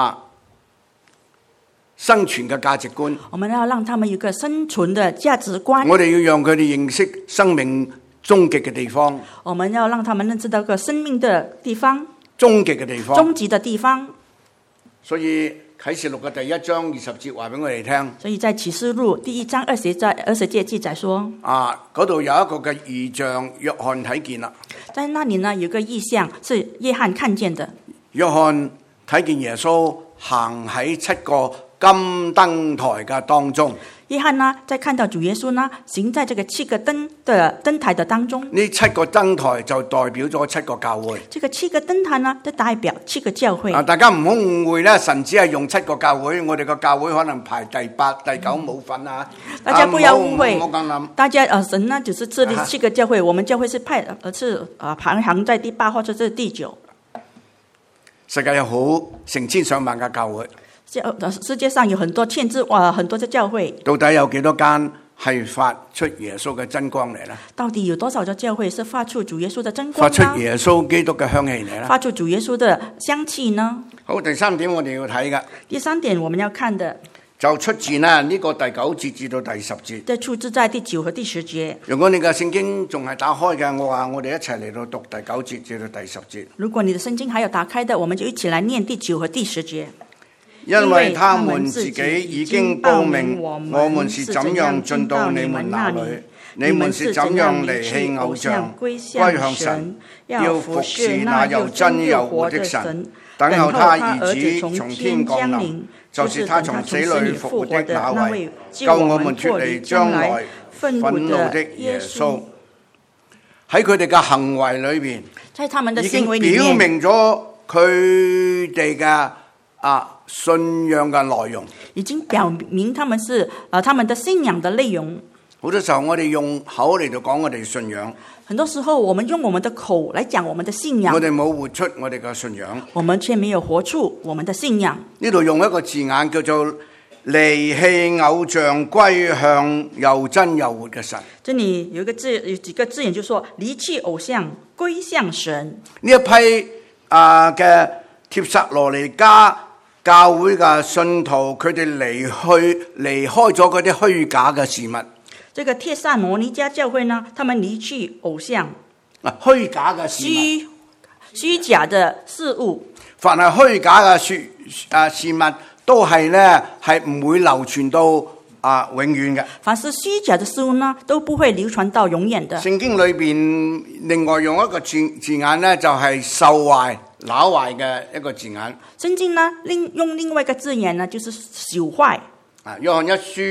生存嘅價值觀。 我們要讓他們有一個生存的價值觀。 我哋要讓佢哋認識生命終極嘅地方， 我們要讓他們認知到個生命的地方， 終極嘅地方， 終極的地方。 所以啟示錄嘅第1章20節話俾我哋聽。 所以在啟示錄第1章20節記載說， 嗰度有一個嘅異象，約翰睇見啦。 在那裡呢，有個異象是約翰看見的。 約翰睇見耶穌行喺7個金燈台嘅當中。 約翰呢，在看到主耶穌呢，行在這個7個燈台的當中。 呢7個燈台就代表咗7個教會。 這個7個燈台呢，就代表7個教會。 大家唔好誤會咧，神只係用7個教會，我哋個教會可能排第8、第9冇份啊！ 大家不要誤會， 唔好咁諗。 大家神呢，只是設立7個教會，我們教會是排行在第8或者是第9。 世界有好成千上萬嘅教會。 世界上有很多很多的教會， 到底有幾多間係發出耶穌嘅真光嚟呢？ 到底有多少個教會是發出主耶穌的真光呢？ 發出耶穌基督嘅香氣嚟呢？ 發出主耶穌的香氣呢？ 好，第3點我哋要睇嘅。 第3點我們要看的就出自呢個第9節至到第10節。 這出自在第9和第10節。 如果你嘅聖經仲係打開嘅，我話我哋一齊嚟到讀第9節至到第10節。 如果你的聖經還有打開的，我們就一起來念第9和第10節。 因為他們自己已經報明我們是怎樣進到你們那裏，你們是怎樣離棄偶像歸向神，要服侍那又真又活的神，等候他兒子從天降臨，就是他從死裏復活的那位，救我們脫離將來憤怒的耶穌。喺佢哋嘅行為裏邊，已經表明咗佢哋嘅信仰嘅內容， 已經表明他們是他們的信仰的內容。 好多時候我哋用口嚟到講我哋信仰， 很多時候我們用我們的口來講我們的信仰， 我哋冇活出我哋嘅信仰， 我們卻沒有活出我們的信仰。 呢度用一個字眼叫做離棄偶像歸向又真又活嘅神。 這裏有幾個字眼，就是說離棄偶像歸向神。 呢一批嘅帖撒羅尼迦教會嘅信徒，佢哋離開咗嗰啲虛假嘅事物。 這個帖撒羅尼迦教會呢，他們離棄偶像， 虛假嘅事物， 虛假的事物。 凡係虛假嘅事物，都係咧係唔會流傳到永遠嘅。 凡是虛假的事物呢，都不會流傳到永遠的。 聖經裏邊另外用一個字眼咧，就係受壞、朽壞嘅一個字眼。 聖經呢用另外一個字眼呢，就是朽壞。 約翰一書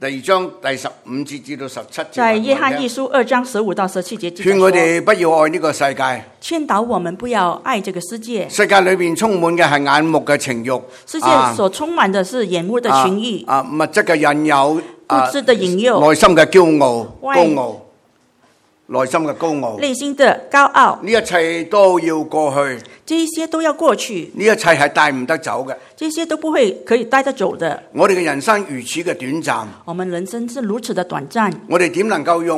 第2章第15節至到17節， 在約翰一書2章15到17節， 勸我哋不要愛呢個世界， 勸導我們不要愛這個世界。 世界裏面充滿嘅係眼目嘅情慾， 世界所充滿的是眼目的情慾， 物質嘅引誘， 物質的引誘， 內心嘅驕傲、高傲。內心嘅高傲， 內心的高傲， 呢一切都要過去， 這一些都要過去， 呢一切係帶唔得走嘅， 這些都不會可以帶得走的。 我哋嘅人生如此嘅短暫， 我們人生是如此的短暫， 我哋點能夠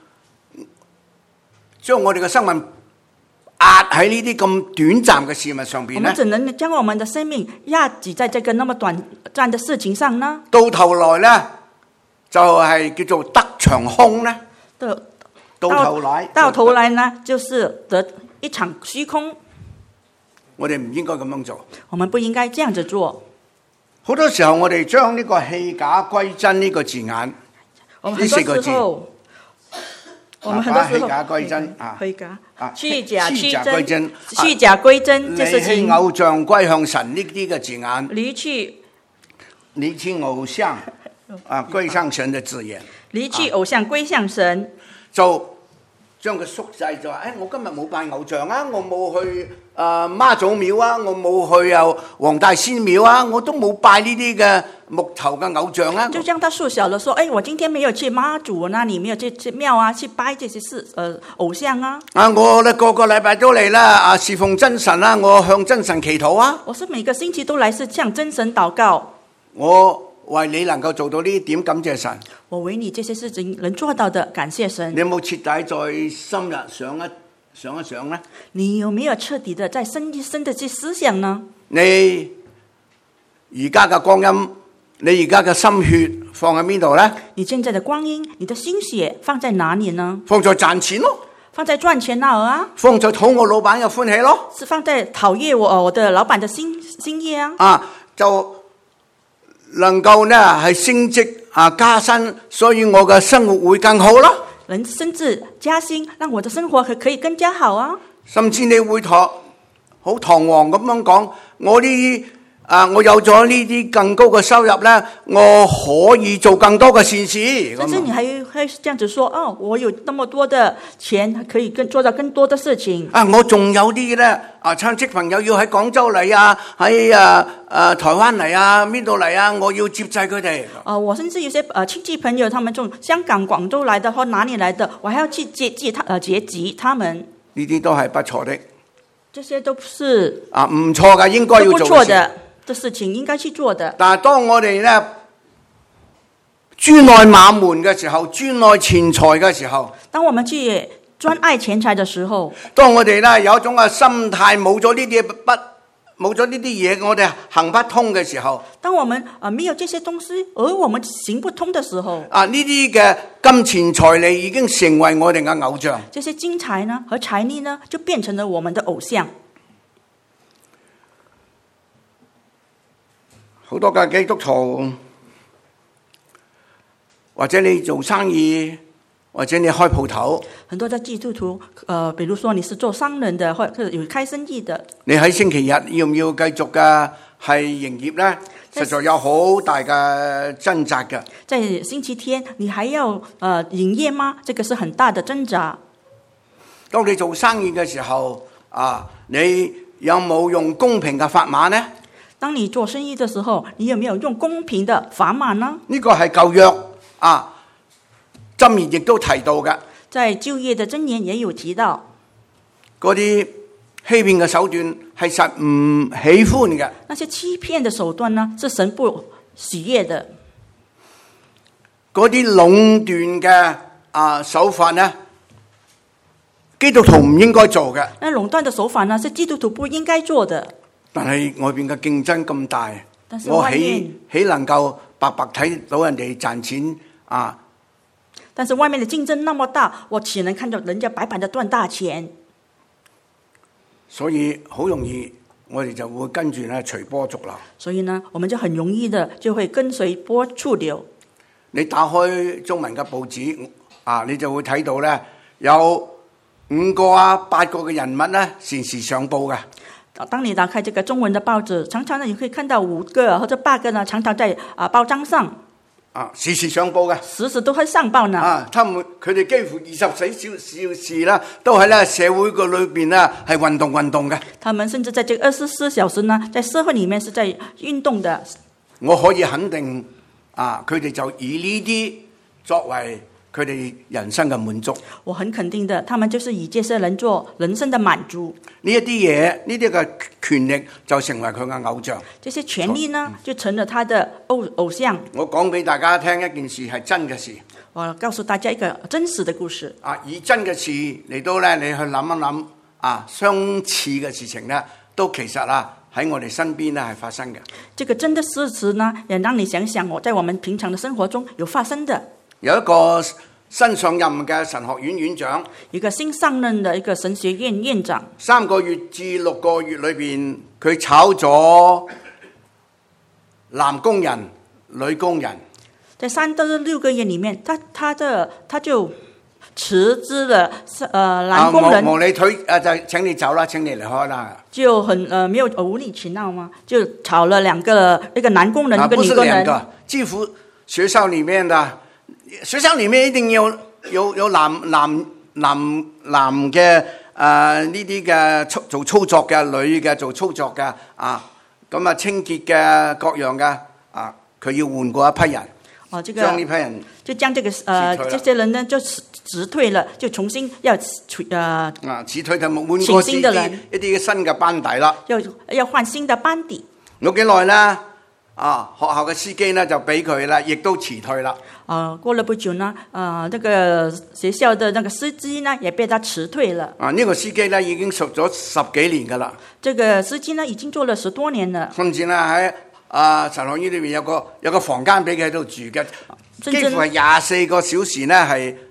將我哋嘅生命壓喺呢啲咁短暫嘅事物上邊呢？ 我們只能將我們的生命壓擠在這個那麼短暫的事情上呢？ 到頭來呢，就係叫做得場空呢？到頭來呢，就是得一場虛空。 我哋唔應該咁樣做。 我們不應該這樣子做。 好多時候我哋將呢個棄假歸真呢個字眼，呢4個字， 我們很多時候棄假歸真啊， 棄假去假歸真， 去假歸真，這事情。 離棄偶像歸向神呢啲嘅字眼， 離去偶像歸向神嘅字眼， 離去偶像歸向神， 就將佢縮細咗。我今日冇拜偶像啊，我冇去媽祖廟啊，我冇去黃大仙廟啊，我都冇拜呢啲嘅木頭嘅偶像啊。 就將它縮小了，說：我今天沒有去媽祖那裡，沒有去廟啊，去拜這些偶像啊。 我咧個禮拜都嚟啦，侍奉真神啦，我向真神祈禱啊。 我是每個星期都來是向真神禱告。 我為你能夠做到呢點，感謝神。 我為你這些事情能做到的，感謝神。 你有冇徹底再深入想一想呢？ 你有沒有徹底的再深一深的去思想呢？ 你而家嘅光陰，你而家嘅心血放喺邊度呢？ 你現在的光陰，你的心血放在哪裡呢？ 放在賺錢咯， 放在賺錢那兒啊， 放在討我老闆嘅歡喜咯， 是放在討厭我的老闆的心意啊。 就能夠呢係升職加薪，所以我嘅生活會更好咯。 能升職加薪，讓我的生活可以更加好啊。 甚至你會好堂皇咁樣講，我有咗呢啲更高嘅收入呢，我可以做更多嘅善事。 甚至你還會這樣子說，我有那麼多的錢，可以做到更多的事情。 我仲有啲呢親戚朋友要喺廣州嚟啊，喺台灣嚟啊，邊度嚟啊，我要接濟佢哋。 我甚至有些親戚朋友，他們從香港、廣州來的或哪裡來的，我還要去接濟他們。 呢啲都係不錯的。 這些都是唔錯嘅，應該要做不錯的事情，應該去做的。 但係當我哋呢專愛馬門嘅時候，專愛錢財嘅時候， 當我們去專愛錢財的時候， 當我哋呢有一種嘅心態，冇咗呢啲嘢，我哋行不通嘅時候， 當我們沒有這些東西，而我們行不通的時候， 呢啲嘅金錢財利已經成為我哋嘅偶像。 這些金財呢和財利呢，就變成了我們的偶像。 好多嘅基督徒，或者你做生意，或者你開鋪頭， 很多的基督徒，比如說你是做商人的，或者有開生意的，你喺星期日要唔要繼續嘅係營業呢？實在有好大嘅掙扎嘅。 在星期天，你還要營業嗎？這個是很大的掙扎。 當你做生意嘅時候，你有冇用公平嘅砝碼呢？ 當你做生意的時候，你有沒有用公平的砝碼呢？ 呢個係舊約箴言亦都提到嘅， 在舊約的箴言也有提到， 嗰啲欺騙嘅手段係神唔喜歡嘅。 那些欺騙的手段呢，是神不喜悅的。 嗰啲壟斷嘅手法呢，基督徒唔應該做嘅。 那壟斷的手法呢，是基督徒不應該做的。 但係外邊嘅競爭咁大，我豈能夠白白睇到人哋賺錢啊？ 但是外面的競爭那麼大，我豈能看到人家白白的賺大錢？ 所以好容易，我哋就會跟住咧隨波逐流。 所以呢，我們就很容易的就會跟隨波逐流。 你打開中文嘅報紙你就會睇到咧有5個8個嘅人物咧時時上報嘅。 當你打開這個中文的報紙，常常呢，你可以看到5個或者8個呢，常常在報章上。 時時上報嘅。 時時都會上報呢。 佢哋幾乎24小時啦，都喺咧社會個裏邊咧係運動嘅。 他們甚至在這個24小時呢，在社會裡面是在運動的。 我可以肯定佢哋就以呢啲作為佢哋人生嘅滿足。 我很肯定的，他們就是以這些人做人生的滿足。 呢一啲嘢，呢啲嘅權力就成為佢嘅偶像。 這些權力呢，就成了他的偶像。 我講俾大家聽一件事係真嘅事。 我告訴大家一個真實的故事。 以真嘅事嚟到咧，你去諗一諗相似嘅事情咧，都其實喺我哋身邊咧係發生嘅。 這個真的事實呢，也讓你想想，在我們平常的生活中有發生的。 有一個新上任嘅神學院院長， 一個新上任的一個神學院院長 ，3個月至6個月裏邊，佢炒咗男工人、女工人。 在3到6個月裡面，他就辭職了男工人。 無理退就請你走啦，請你離開啦。 就很沒有無理取鬧嗎？就炒了一個男工人，一個女工人。 幾乎學校裡面一定要有男嘅呢啲嘅做操作嘅，女嘅做操作嘅咁清潔嘅各樣嘅佢要換過一批人。將呢批人就將這些人呢就辭退了，就重新要辭退同換過新嘅班底啦。 要換新的班底。 冇幾耐啦，學校嘅司機呢就俾佢啦，亦都辭退啦。 過了不久呢，這個學校的那個司機呢也被他辭退了。 呢個司機呢已經熟咗10幾年噶啦。 這個司機呢已經做了10多年了。 甚至呢喺神學院裏面有個房間俾佢喺度住嘅，幾乎係24個小時呢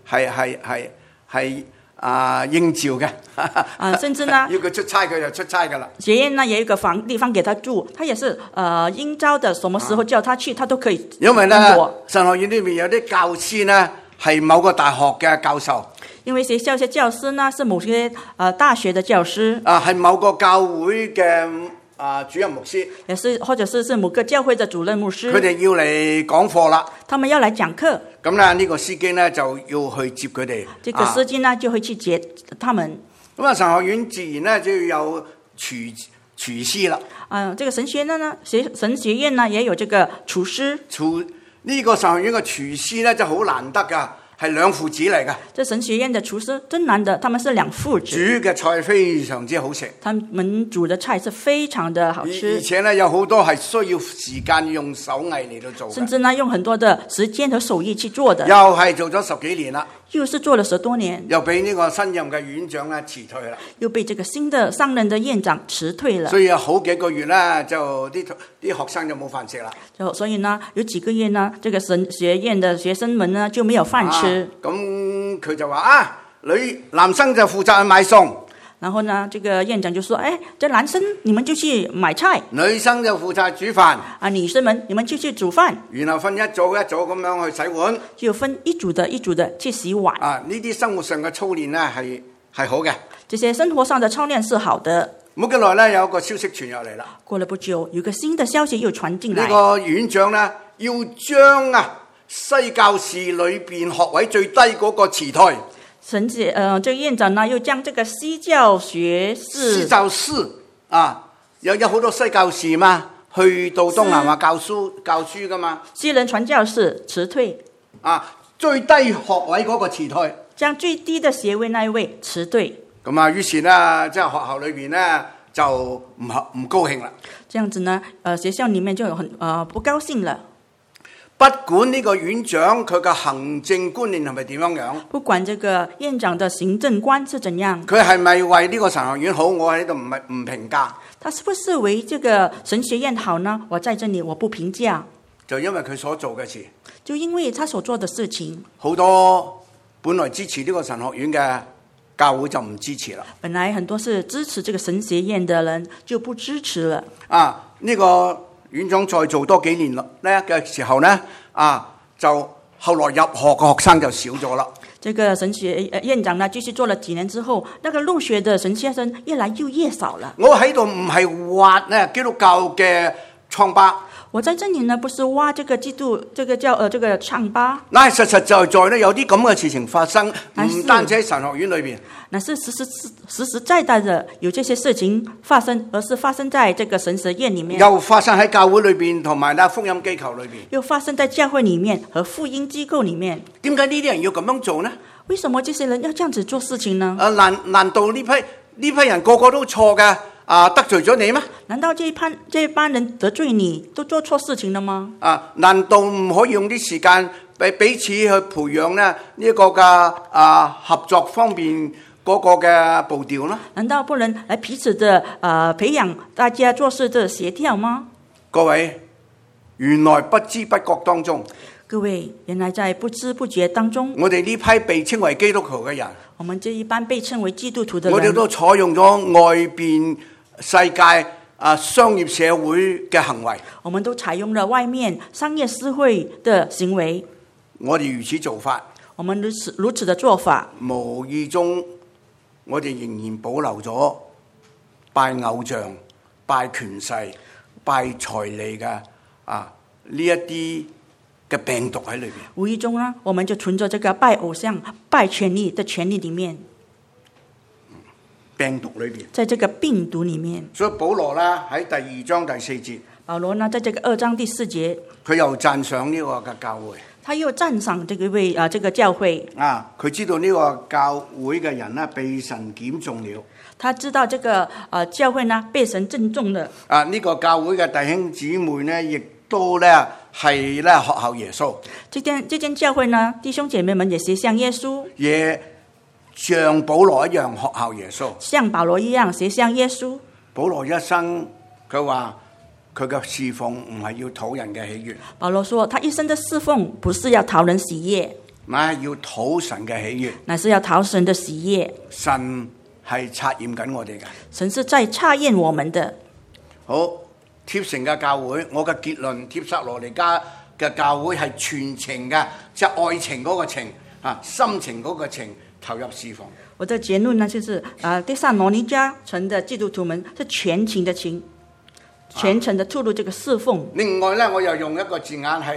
係應召嘅。 甚至呢要佢出差佢就出差噶啦。 學院呢也有一個地方給他住，他也是應召的，什麼時候叫他去，他都可以。 因為呢神學院裏面有啲教師呢係某個大學嘅教授。 因為學校些教師呢是某些大學的教師。 係某個教會嘅主任牧師， 也是或者是某個教會的主任牧師。 佢哋要嚟講課啦。 他們要來講課。 咁咧呢個司機呢就要去接佢哋。 這個司機呢就會去接他們。咁神學院自然呢就要有廚師啦。 這個神學院呢也有這個廚師。 呢個神學院嘅廚師呢就好難得噶。係兩父子嚟噶。 這神學院的廚師真難得，他們是兩父子。 煮嘅菜非常之好食。 他們煮的菜是非常的好吃。 而且呢，有好多係需要時間用手藝嚟到做。 甚至呢，用很多的時間和手藝去做的。 又係做咗10幾年啦。 又是做了10多年。 又俾呢個新任嘅院長呢辭退啦。 又被這個新的上任的院長辭退了。 所以有好幾個月呢，就啲學生就冇飯食啦。 所以呢，有幾個月呢，這個神學院的學生們呢就沒有飯吃。 咁佢就話男生就負責去買餸。 然後呢，這個院長就說：這男生你們就去買菜， 女生就負責煮飯。 女生們你們就去煮飯。 然後分一組一組咁樣去洗碗。 就分一組的去洗碗。 呢啲生活上嘅操練呢係好嘅。 這些生活上的操練是好的。 冇幾耐呢，有一個消息傳入嚟啦。 過了不久，有個新的消息又傳進來。 呢個院長呢要將西教士裏邊學位最低嗰個辭退。 這個院長呢又將這個西教學士。 西教士有好多西教士嘛，去到東南亞教書噶嘛。 西人傳教士辭退。 最低學位嗰個辭退。 將最低的學位那一位辭退。 咁於是呢，即係學校裏邊呢就唔高興啦。 這樣子呢，學校裡面就很不高興了。 不管呢個院長佢嘅行政觀念係咪點樣， 不管這個院長的行政觀是怎樣， 佢係咪為呢個神學院好，我喺度唔評價。 他是不是為這個神學院好呢？我在這裡我不評價。 就因為佢所做嘅事， 就因為他所做的事情， 好多本來支持呢個神學院嘅教會就唔支持啦。 本來很多是支持這個神學院的人就不支持了。 呢個院長再做多幾年咧嘅時候呢，就後來入學嘅學生就少咗啦。 這個神學院長呢，繼續做了幾年之後，那個入學的神學生越來越少了。 我喺度唔係挖呢基督教嘅瘡疤， 我在這裡呢，不是挖這個基督，這個叫這個瘡疤， 但係實實在在咧，有啲咁嘅事情發生，唔單止喺神學院裏邊， 那是實在的有這些事情發生，而是發生在這個神學院裡面， 又發生喺教會裏邊同埋咧福音機構裏邊， 又發生在教會裡面和福音機構裡面。 點解呢啲人要咁樣做呢？ 為什麼這些人要這樣子做事情呢？ 難道呢批人個個都錯嘅？得罪咗你咩？ 難道這班人得罪你，都做錯事情了嗎？ 難道唔可以用啲時間彼此去培養呢個嘅合作方面嗰個嘅步調呢？ 難道不能來彼此的培養大家做事的協調嗎？ 各位，原來不知不覺當中， 各位，原來在不知不覺當中， 我哋呢批被稱為基督徒嘅人， 我們這一班被稱為基督徒的人， 我哋都採用咗外邊世界商業社會嘅行為， 我們都採用了外面商業社會的行為。 我哋如此做法， 我們如此的做法， 無意中我哋仍然保留咗拜偶像、拜權勢、拜財利嘅呢一啲嘅病毒喺裏邊。 無意中呢，我們就存着這個拜偶像、拜權力的權力裡面。 病毒裏邊， 在這個病毒裡面， 所以保羅啦喺第2章第4節， 保羅呢，在這個2章第4節， 佢又讚賞呢個嘅教會， 他又讚賞這個教會佢知道呢個教會嘅人呢被神揀中了， 他知道這個教會呢被神正中了。 呢個教會嘅弟兄姊妹呢，亦都咧係咧學效耶穌。 這間教會呢，弟兄姐妹們也是像耶穌， 也像保羅一樣學效耶穌， 像保羅一樣學像耶穌。 保羅一生佢話佢嘅侍奉唔係要討人嘅喜悅。 保羅說他一生的侍奉不是要討人喜悅， 乃係要討神嘅喜悅， 乃是要討神的喜悅。 神係察驗緊我哋嘅， 神是在察驗我們的。 好，帖城嘅教會，我嘅結論，帖撒羅尼迦嘅教會係全情嘅，即係愛情嗰個情心情嗰個情投入侍奉。 我的結論呢，就是帖撒羅尼迦城的基督徒們是全情的情，全程的投入這個侍奉。 另外呢，我又用一個字眼係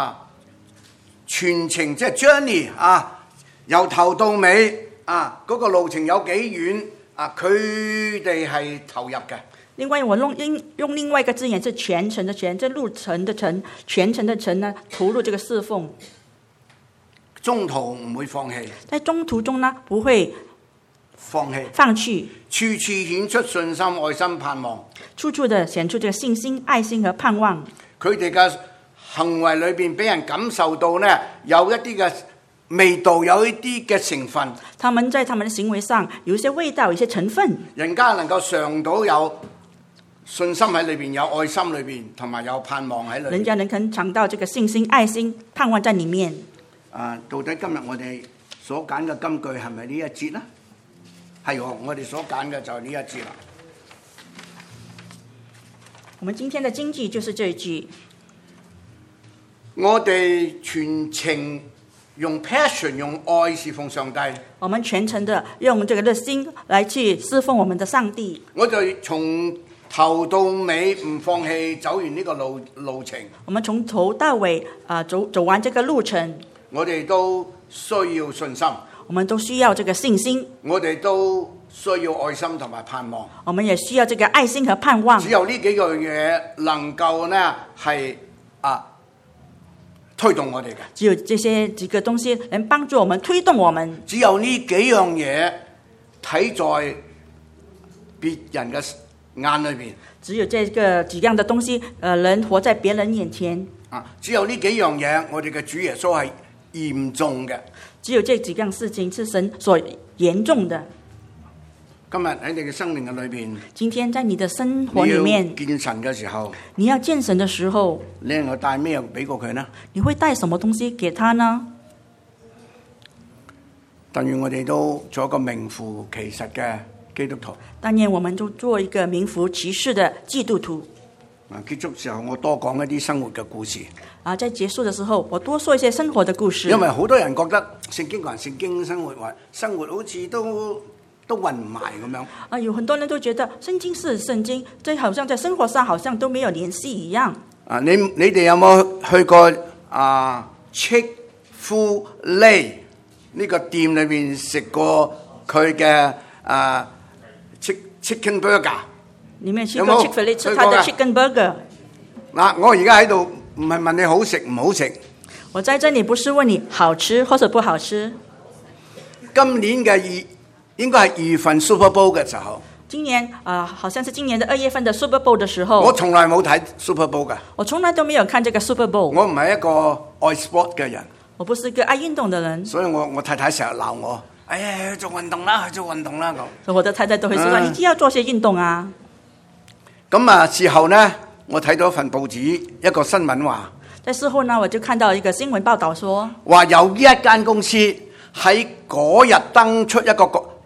全程，即係 journey 由頭到尾嗰個路程有幾遠佢哋係投入嘅。 另外，我用另外一個字眼是全程的全，這路程的程，全程的程呢，投入這個侍奉。 中途唔會放棄， 在中途中呢，不會放棄， 處處顯出信心、愛心、盼望， 處處的顯出這個信心、愛心和盼望。 佢哋嘅行為裏邊俾人感受到呢，有一啲嘅味道，有一啲嘅成分。 他們在他們的行為上有一些味道，有一些成分。 人家能夠嘗到有信心喺裏邊，有愛心裏邊，同埋有盼望喺裏邊。 人家能嘗到這個信心、愛心、盼望在裡面。 到底今日我哋所揀嘅金句係咪呢一節呢？係喎，我哋所揀嘅就係呢一節啦。 我們今天的金句就是這一句。 我哋全程用 passion 用愛侍奉上帝。 我們全程的用這個熱心來去侍奉我們的上帝。 我哋從頭到尾唔放棄走完呢個路程。 我們從頭到尾走完這個路程。 我哋都需要信心， 我們都需要這個信心。 我哋都需要愛心同埋盼望， 我們也需要這個愛心和盼望。 只有呢幾樣嘢能夠呢係推動我哋嘅。 只有這些幾個東西能幫助我們推動我們。 只有呢幾樣嘢睇在別人嘅眼裏邊。 只有這個幾樣的東西，能活在別人眼前。 只有呢幾樣嘢，我哋嘅主耶穌係嚴重嘅。 只有這幾樣事情是神所嚴重的。 今日喺你嘅生命嘅裏邊， 今天在你的生活裏面， 見神嘅時候， 你要見神的時候， 你能夠帶咩俾過佢呢？ 你會帶什麼東西給他呢？ 但願我哋都做一個名副其實嘅基督徒。 但願我們都做一個名副其實的基督徒。 結束時候我多講一啲生活嘅故事。 在結束的時候，我多說一些生活的故事。 因為好多人覺得聖經還聖經，生活好似都混唔埋咁樣。 有很多人都覺得聖經是聖經，這好像在生活上好像都沒有聯繫一樣。 你哋有冇去過Chick-fil-A 呢個店裏邊食過佢嘅chicken burger？ 你們去過 Chick-fil-A 吃他的 chicken burger？ 我而家喺度唔係問你好食唔好食， 我在這裡不是問你好吃或者不好吃。 今年嘅應該係2月份 Super Bowl 嘅時候。 今年好像是今年的2月份的 Super Bowl 的時候， 我從來冇睇 Super Bowl 㗎。 我從來都沒有看這個 Super Bowl。 我唔係一個愛 sport 嘅人， 我不是一個愛運動的人， 所以我太太成日鬧我，哎呀，去做運動啦，去做運動啦咁。 所以我的太太都會說，你就要做些運動啊。 咁事後呢，我睇到一份報紙一個新聞話， 在事後呢，我就看到一個新聞報道說， 話有一間公司喺嗰日登出一個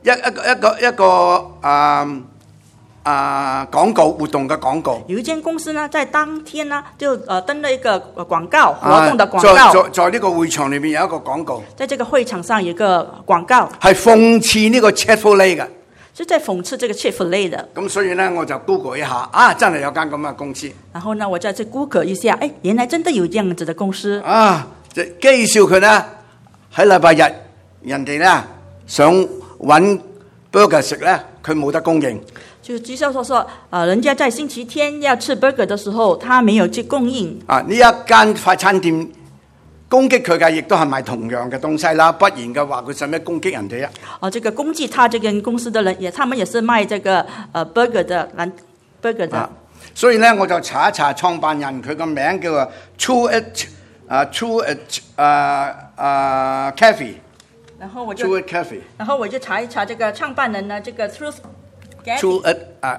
廣告活動嘅廣告。 有一間公司呢，在當天呢就登了一個廣告活動的廣告。 在呢個會場裏面有一個廣告， 在這個會場上有一個廣告， 係諷刺呢個 Chick-fil-A 嘅， 是在諷刺這個 Chick-fil-A 的。 咁所以呢，我就 Google 一下，真係有間咁嘅公司。 然後呢，我再去 Google 一下，原來真的有這樣子的公司。 就譏笑佢呢，喺禮拜日人哋呢想揾 burger 食呢，佢冇得供應。 就舉笑說，人家在星期天要吃 burger 的時候，他沒有去供應。 呢一間快餐店攻擊佢嘅，亦都係賣同樣嘅東西啦。不然嘅話，佢使咩攻擊人哋啊？ 這個攻擊他這間公司的人，他們也是賣這個burger 的burger 的。 所以呢，我就查一查創辦人，佢個名叫做 Truett Cathy。然後我就查一查這個創辦人呢，這個 Truett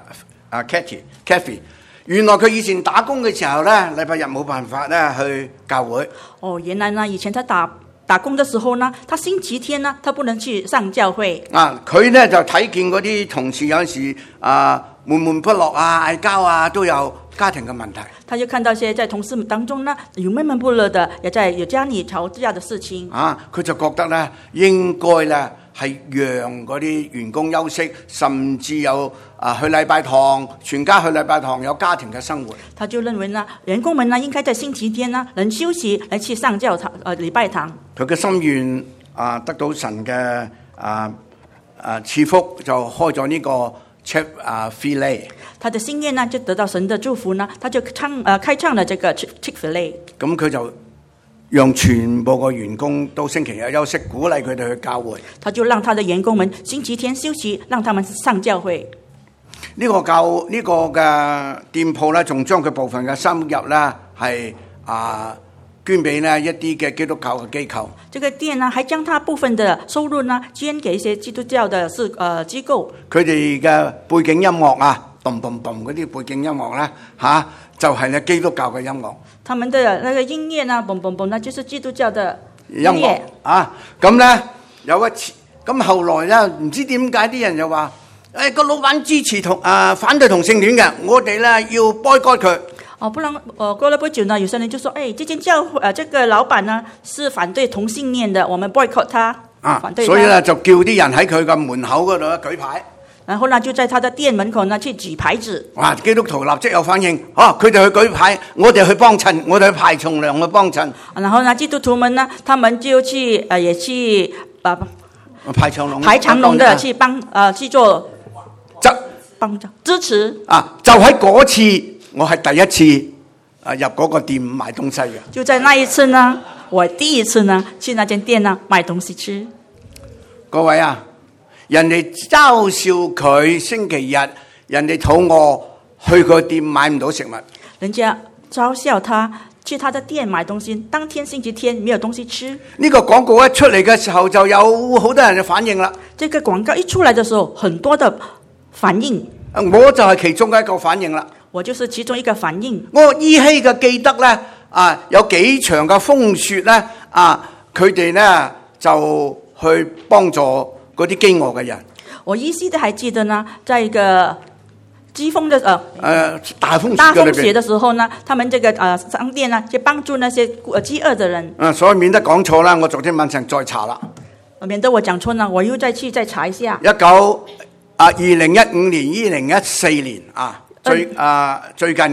Cathy。原來佢以前打工嘅時候呢，禮拜日冇辦法呢去教會。 原來呢，以前他打工的時候呢，他星期天呢，他不能去上教會。 佢呢就睇見嗰啲同事有時悶悶不樂嗌交都有家庭嘅問題。 他就看到些在同事當中呢，有悶悶不樂的，也有家裏吵架的事情。 佢就覺得呢，應該呢係讓嗰啲員工休息，甚至有去禮拜堂，全家去禮拜堂，有家庭嘅生活。 他就認為呢，員工們呢應該在星期天呢能休息，來去上教堂禮拜堂。佢嘅心願得到神嘅賜福，就開咗呢個 Chick-fil-A。他的心願呢就得到神的祝福呢，他就開創了這個 Chick-fil-A。咁佢就讓全部嘅員工都星期日休息，鼓勵佢哋去教會。 他就讓他的員工們星期天休息，讓他們上教會。 呢個嘅店鋪咧，仲將佢部分嘅收入咧係捐俾呢一啲嘅基督教嘅機構。這個店呢，還將他部分的收入呢捐給一些基督教的機構。佢哋嘅背景音樂嘣嘣嘣嗰啲背景音樂咧就係呢基督教嘅音樂。他們的那個音樂呢，嘣嘣嘣呢，就是基督教的音樂咁咧有一次，咁後來咧唔知點解啲人就話，個老闆支持反對同性戀嘅，我哋咧要 boycott 佢。不然過了不久呢，有些人就說，這間教會這個老闆呢是反對同性戀的，我們 boycott 他。反對他。所以呢就叫啲人喺佢個門口嗰度舉牌。然後呢，就在他的店門口呢去舉牌子。基督徒立即有反應，佢哋去舉牌，我哋去幫襯，我哋去排重量去幫襯。然後呢，基督徒們呢，他們就去也去排長龍的去去做幫支持。就喺嗰次，我係第一次入嗰個店買東西嘅。就在那一次呢，我第一次呢去那間店呢買東西吃。各位人哋嘲笑佢星期日，人哋肚餓去個店買唔到食物。人家嘲笑他去他的店買東西，當天星期天沒有東西吃。呢個廣告一出嚟嘅時候，就有好多人嘅反應啦。這個廣告一出來嘅時候，很多的反應。我就係其中嘅一個反應啦。我就是其中一個反應。我依稀嘅記得咧，有幾場嘅風雪咧，佢哋呢就去幫助嗰啲飢餓嘅人。我依稀都還記得呢，在一個饑風的大風雪的時候呢，他們這個商店呢就幫助那些飢餓的人。所以免得講錯啦，我昨天晚上再查啦。免得我講錯呢，我又再查一下。2015年、2014年最近嘅。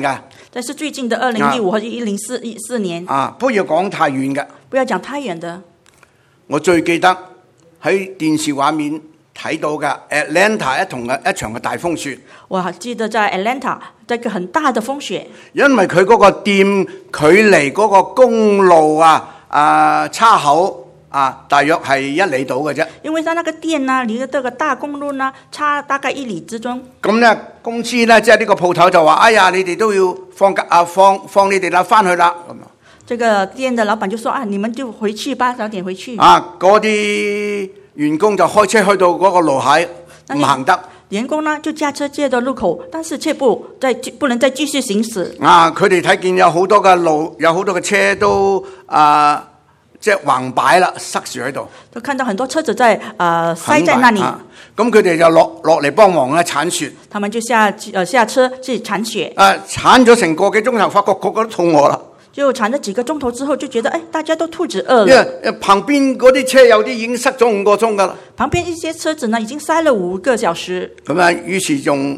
但是最近的2015或者2014年不要講太遠嘅。 不要講太遠的。 我最記得喺電視畫面睇到嘅 Atlanta 一場嘅大風雪。 我還記得在 Atlanta 這個很大的風雪， 因為佢嗰個店距離嗰個公路叉口大約係1里度嘅啫。 因為他那個店呢，離這個大公路呢，差大概1里之中。 咁咧，公司咧即係呢個鋪頭就話：哎呀，你哋都要放你哋啦，翻去啦。咁這個店的老闆就說：你們就回去吧，早點回去。 嗰啲員工就開車去到嗰個路口，唔行得。 員工呢就駕車借到路口，但是卻不能再繼續行駛。 佢哋睇見有好多嘅路，有好多嘅車都即係橫擺啦，塞住喺度。 都看到很多車子在塞在那裡。 咁佢哋就落嚟幫忙咧鏟雪。 他們就下車去鏟雪。 鏟咗成個幾鐘頭，發覺個個都肚餓啦。 就鏟咗幾個鐘頭之後，就覺得大家都肚子餓了。 因為旁邊嗰啲車有啲已經塞咗5個鐘噶啦。 旁邊一些車子呢，已經塞了5個小時。咁於是用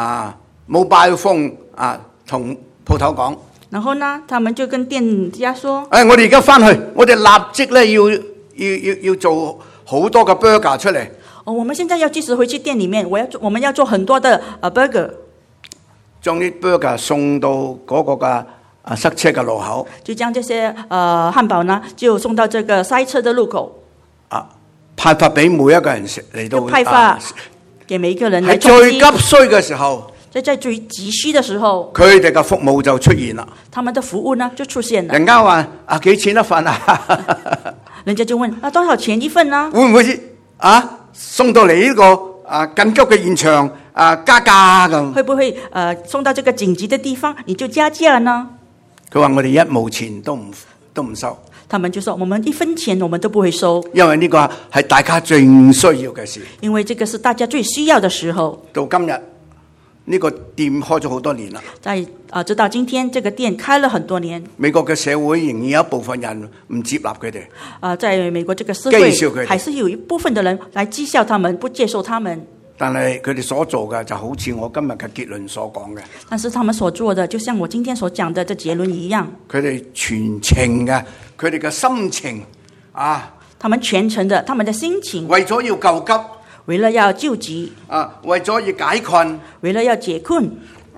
mobile phone同鋪頭講。 然後呢，他們就跟店家說： 我哋而家翻去，我哋立即咧要做好多嘅 burger 出嚟。 我們現在要即時回去店裡面，我們要做很多的burger， 將啲 burger 送到嗰個嘅塞車嘅路口， 就將這些漢堡呢，就送到這個塞車的路口， 派發俾每一個人食嚟到。 派發給每一個人。 喺最急需嘅時候， 在最急需的時候， 佢哋嘅服務就出現啦。 他們的服務呢就出現了。 人家話幾錢一份啊？ 人家就問多少錢一份呢？ 會唔會送到嚟呢個緊急嘅現場加價咁？ 會不會送到這個緊急的地方你就加價呢？ 佢話我哋1毛錢都唔收。 他們就說我們1分錢我們都不會收， 因為呢個係大家最需要嘅事。 因為這個是大家最需要的時候。 到今日呢個店開咗好多年啦。 直到今天，這個店開了很多年。 美國嘅社會仍然有一部分人唔接納佢哋。 在美國這個社會，還是有一部分的人來譏笑他們，不接受他們。 但係佢哋所做嘅就好似我今日嘅結論所講嘅。 但是他們所做的，就像我今天所講的這結論一樣。 佢哋全程嘅，佢哋嘅心情他們全程的，他們的心情， 為咗要救急， 為了要救急， 為咗要解困， 為了要解困，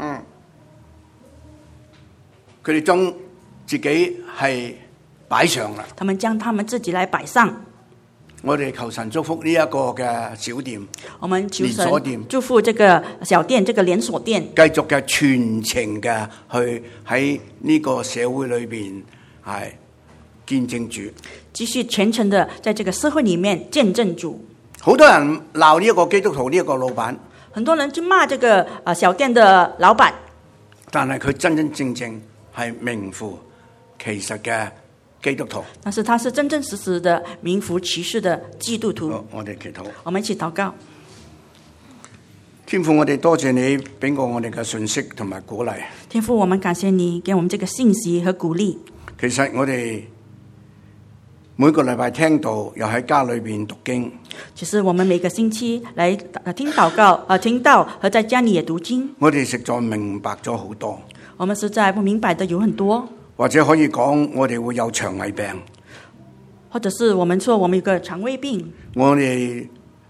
佢哋將自己係擺上啦。 他們將他們自己來擺上。 我哋求神祝福呢一個嘅小店， 我們求神祝福這個小店，這個連鎖店， 繼續嘅全程嘅去喺呢個社會裏邊係見證主， 繼續全程的在這個社會裏面見證主。 好多人鬧呢一個基督徒呢一個老闆， 很多人就罵這個小店的老闆， 但係佢真真正正係名副其實嘅基督徒， 但是他是真真實實的名副其實的基督徒。 我哋祈禱， 我們一起禱告。 天父，我哋多謝你俾我哋嘅信息同埋鼓勵。 天父，我們感謝你給我們這個信息和鼓勵。 其實我哋每個禮拜聽到，又喺家裏邊讀經。 其實我們每個星期來聽禱告，聽到和在家裏也讀經。 我哋實在明白咗好多。 我們實在不明白的有很多。 或者可以講，我哋會有腸胃病， 或者是我們說我們有個腸胃病。 我哋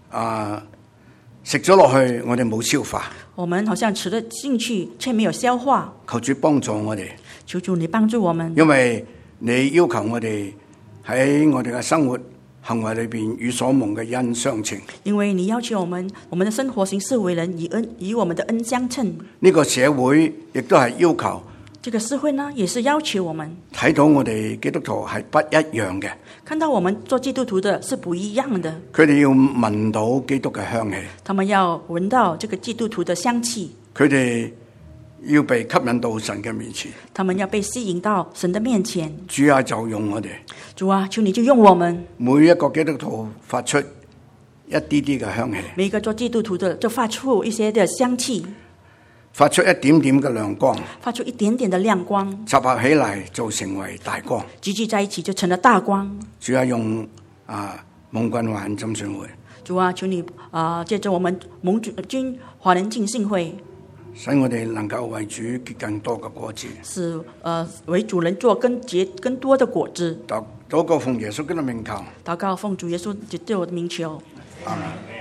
食咗落去，我哋冇消化。 我們好像吃了進去，卻沒有消化。 求主幫助我哋， 求主你幫助我們。 因為你要求我哋喺我哋嘅生活行為裏邊與所蒙嘅恩相稱。 因為你要求我們的生活行事為人以我們的恩相稱。 呢個社會亦都係要求。 這個社會呢，也是要求我們睇到我哋基督徒係不一樣嘅， 看到我們做基督徒的是不一樣的。 佢哋要聞到基督嘅香氣， 他們要聞到這個基督徒的香氣， 佢哋要被吸引到神嘅面前， 他們要被吸引到神的面前。 主啊，就用我哋， 主啊，求你就用我們， 每一個基督徒發出一啲啲嘅香氣， 每一個做基督徒的就發出一些的香氣， 發出一點點嘅亮光， 發出一點點的亮光， 集合起嚟就成為大光， 聚集在一起就成了大光。 主啊，用蒙郡華人浸信會， 主啊，求你借着我們蒙郡華人浸信會， 使我哋能夠為主結更多嘅果子。 使為主人做結更多的果子。 禱告奉耶穌基督名求。 禱告奉主耶穌基督的名求。 阿們。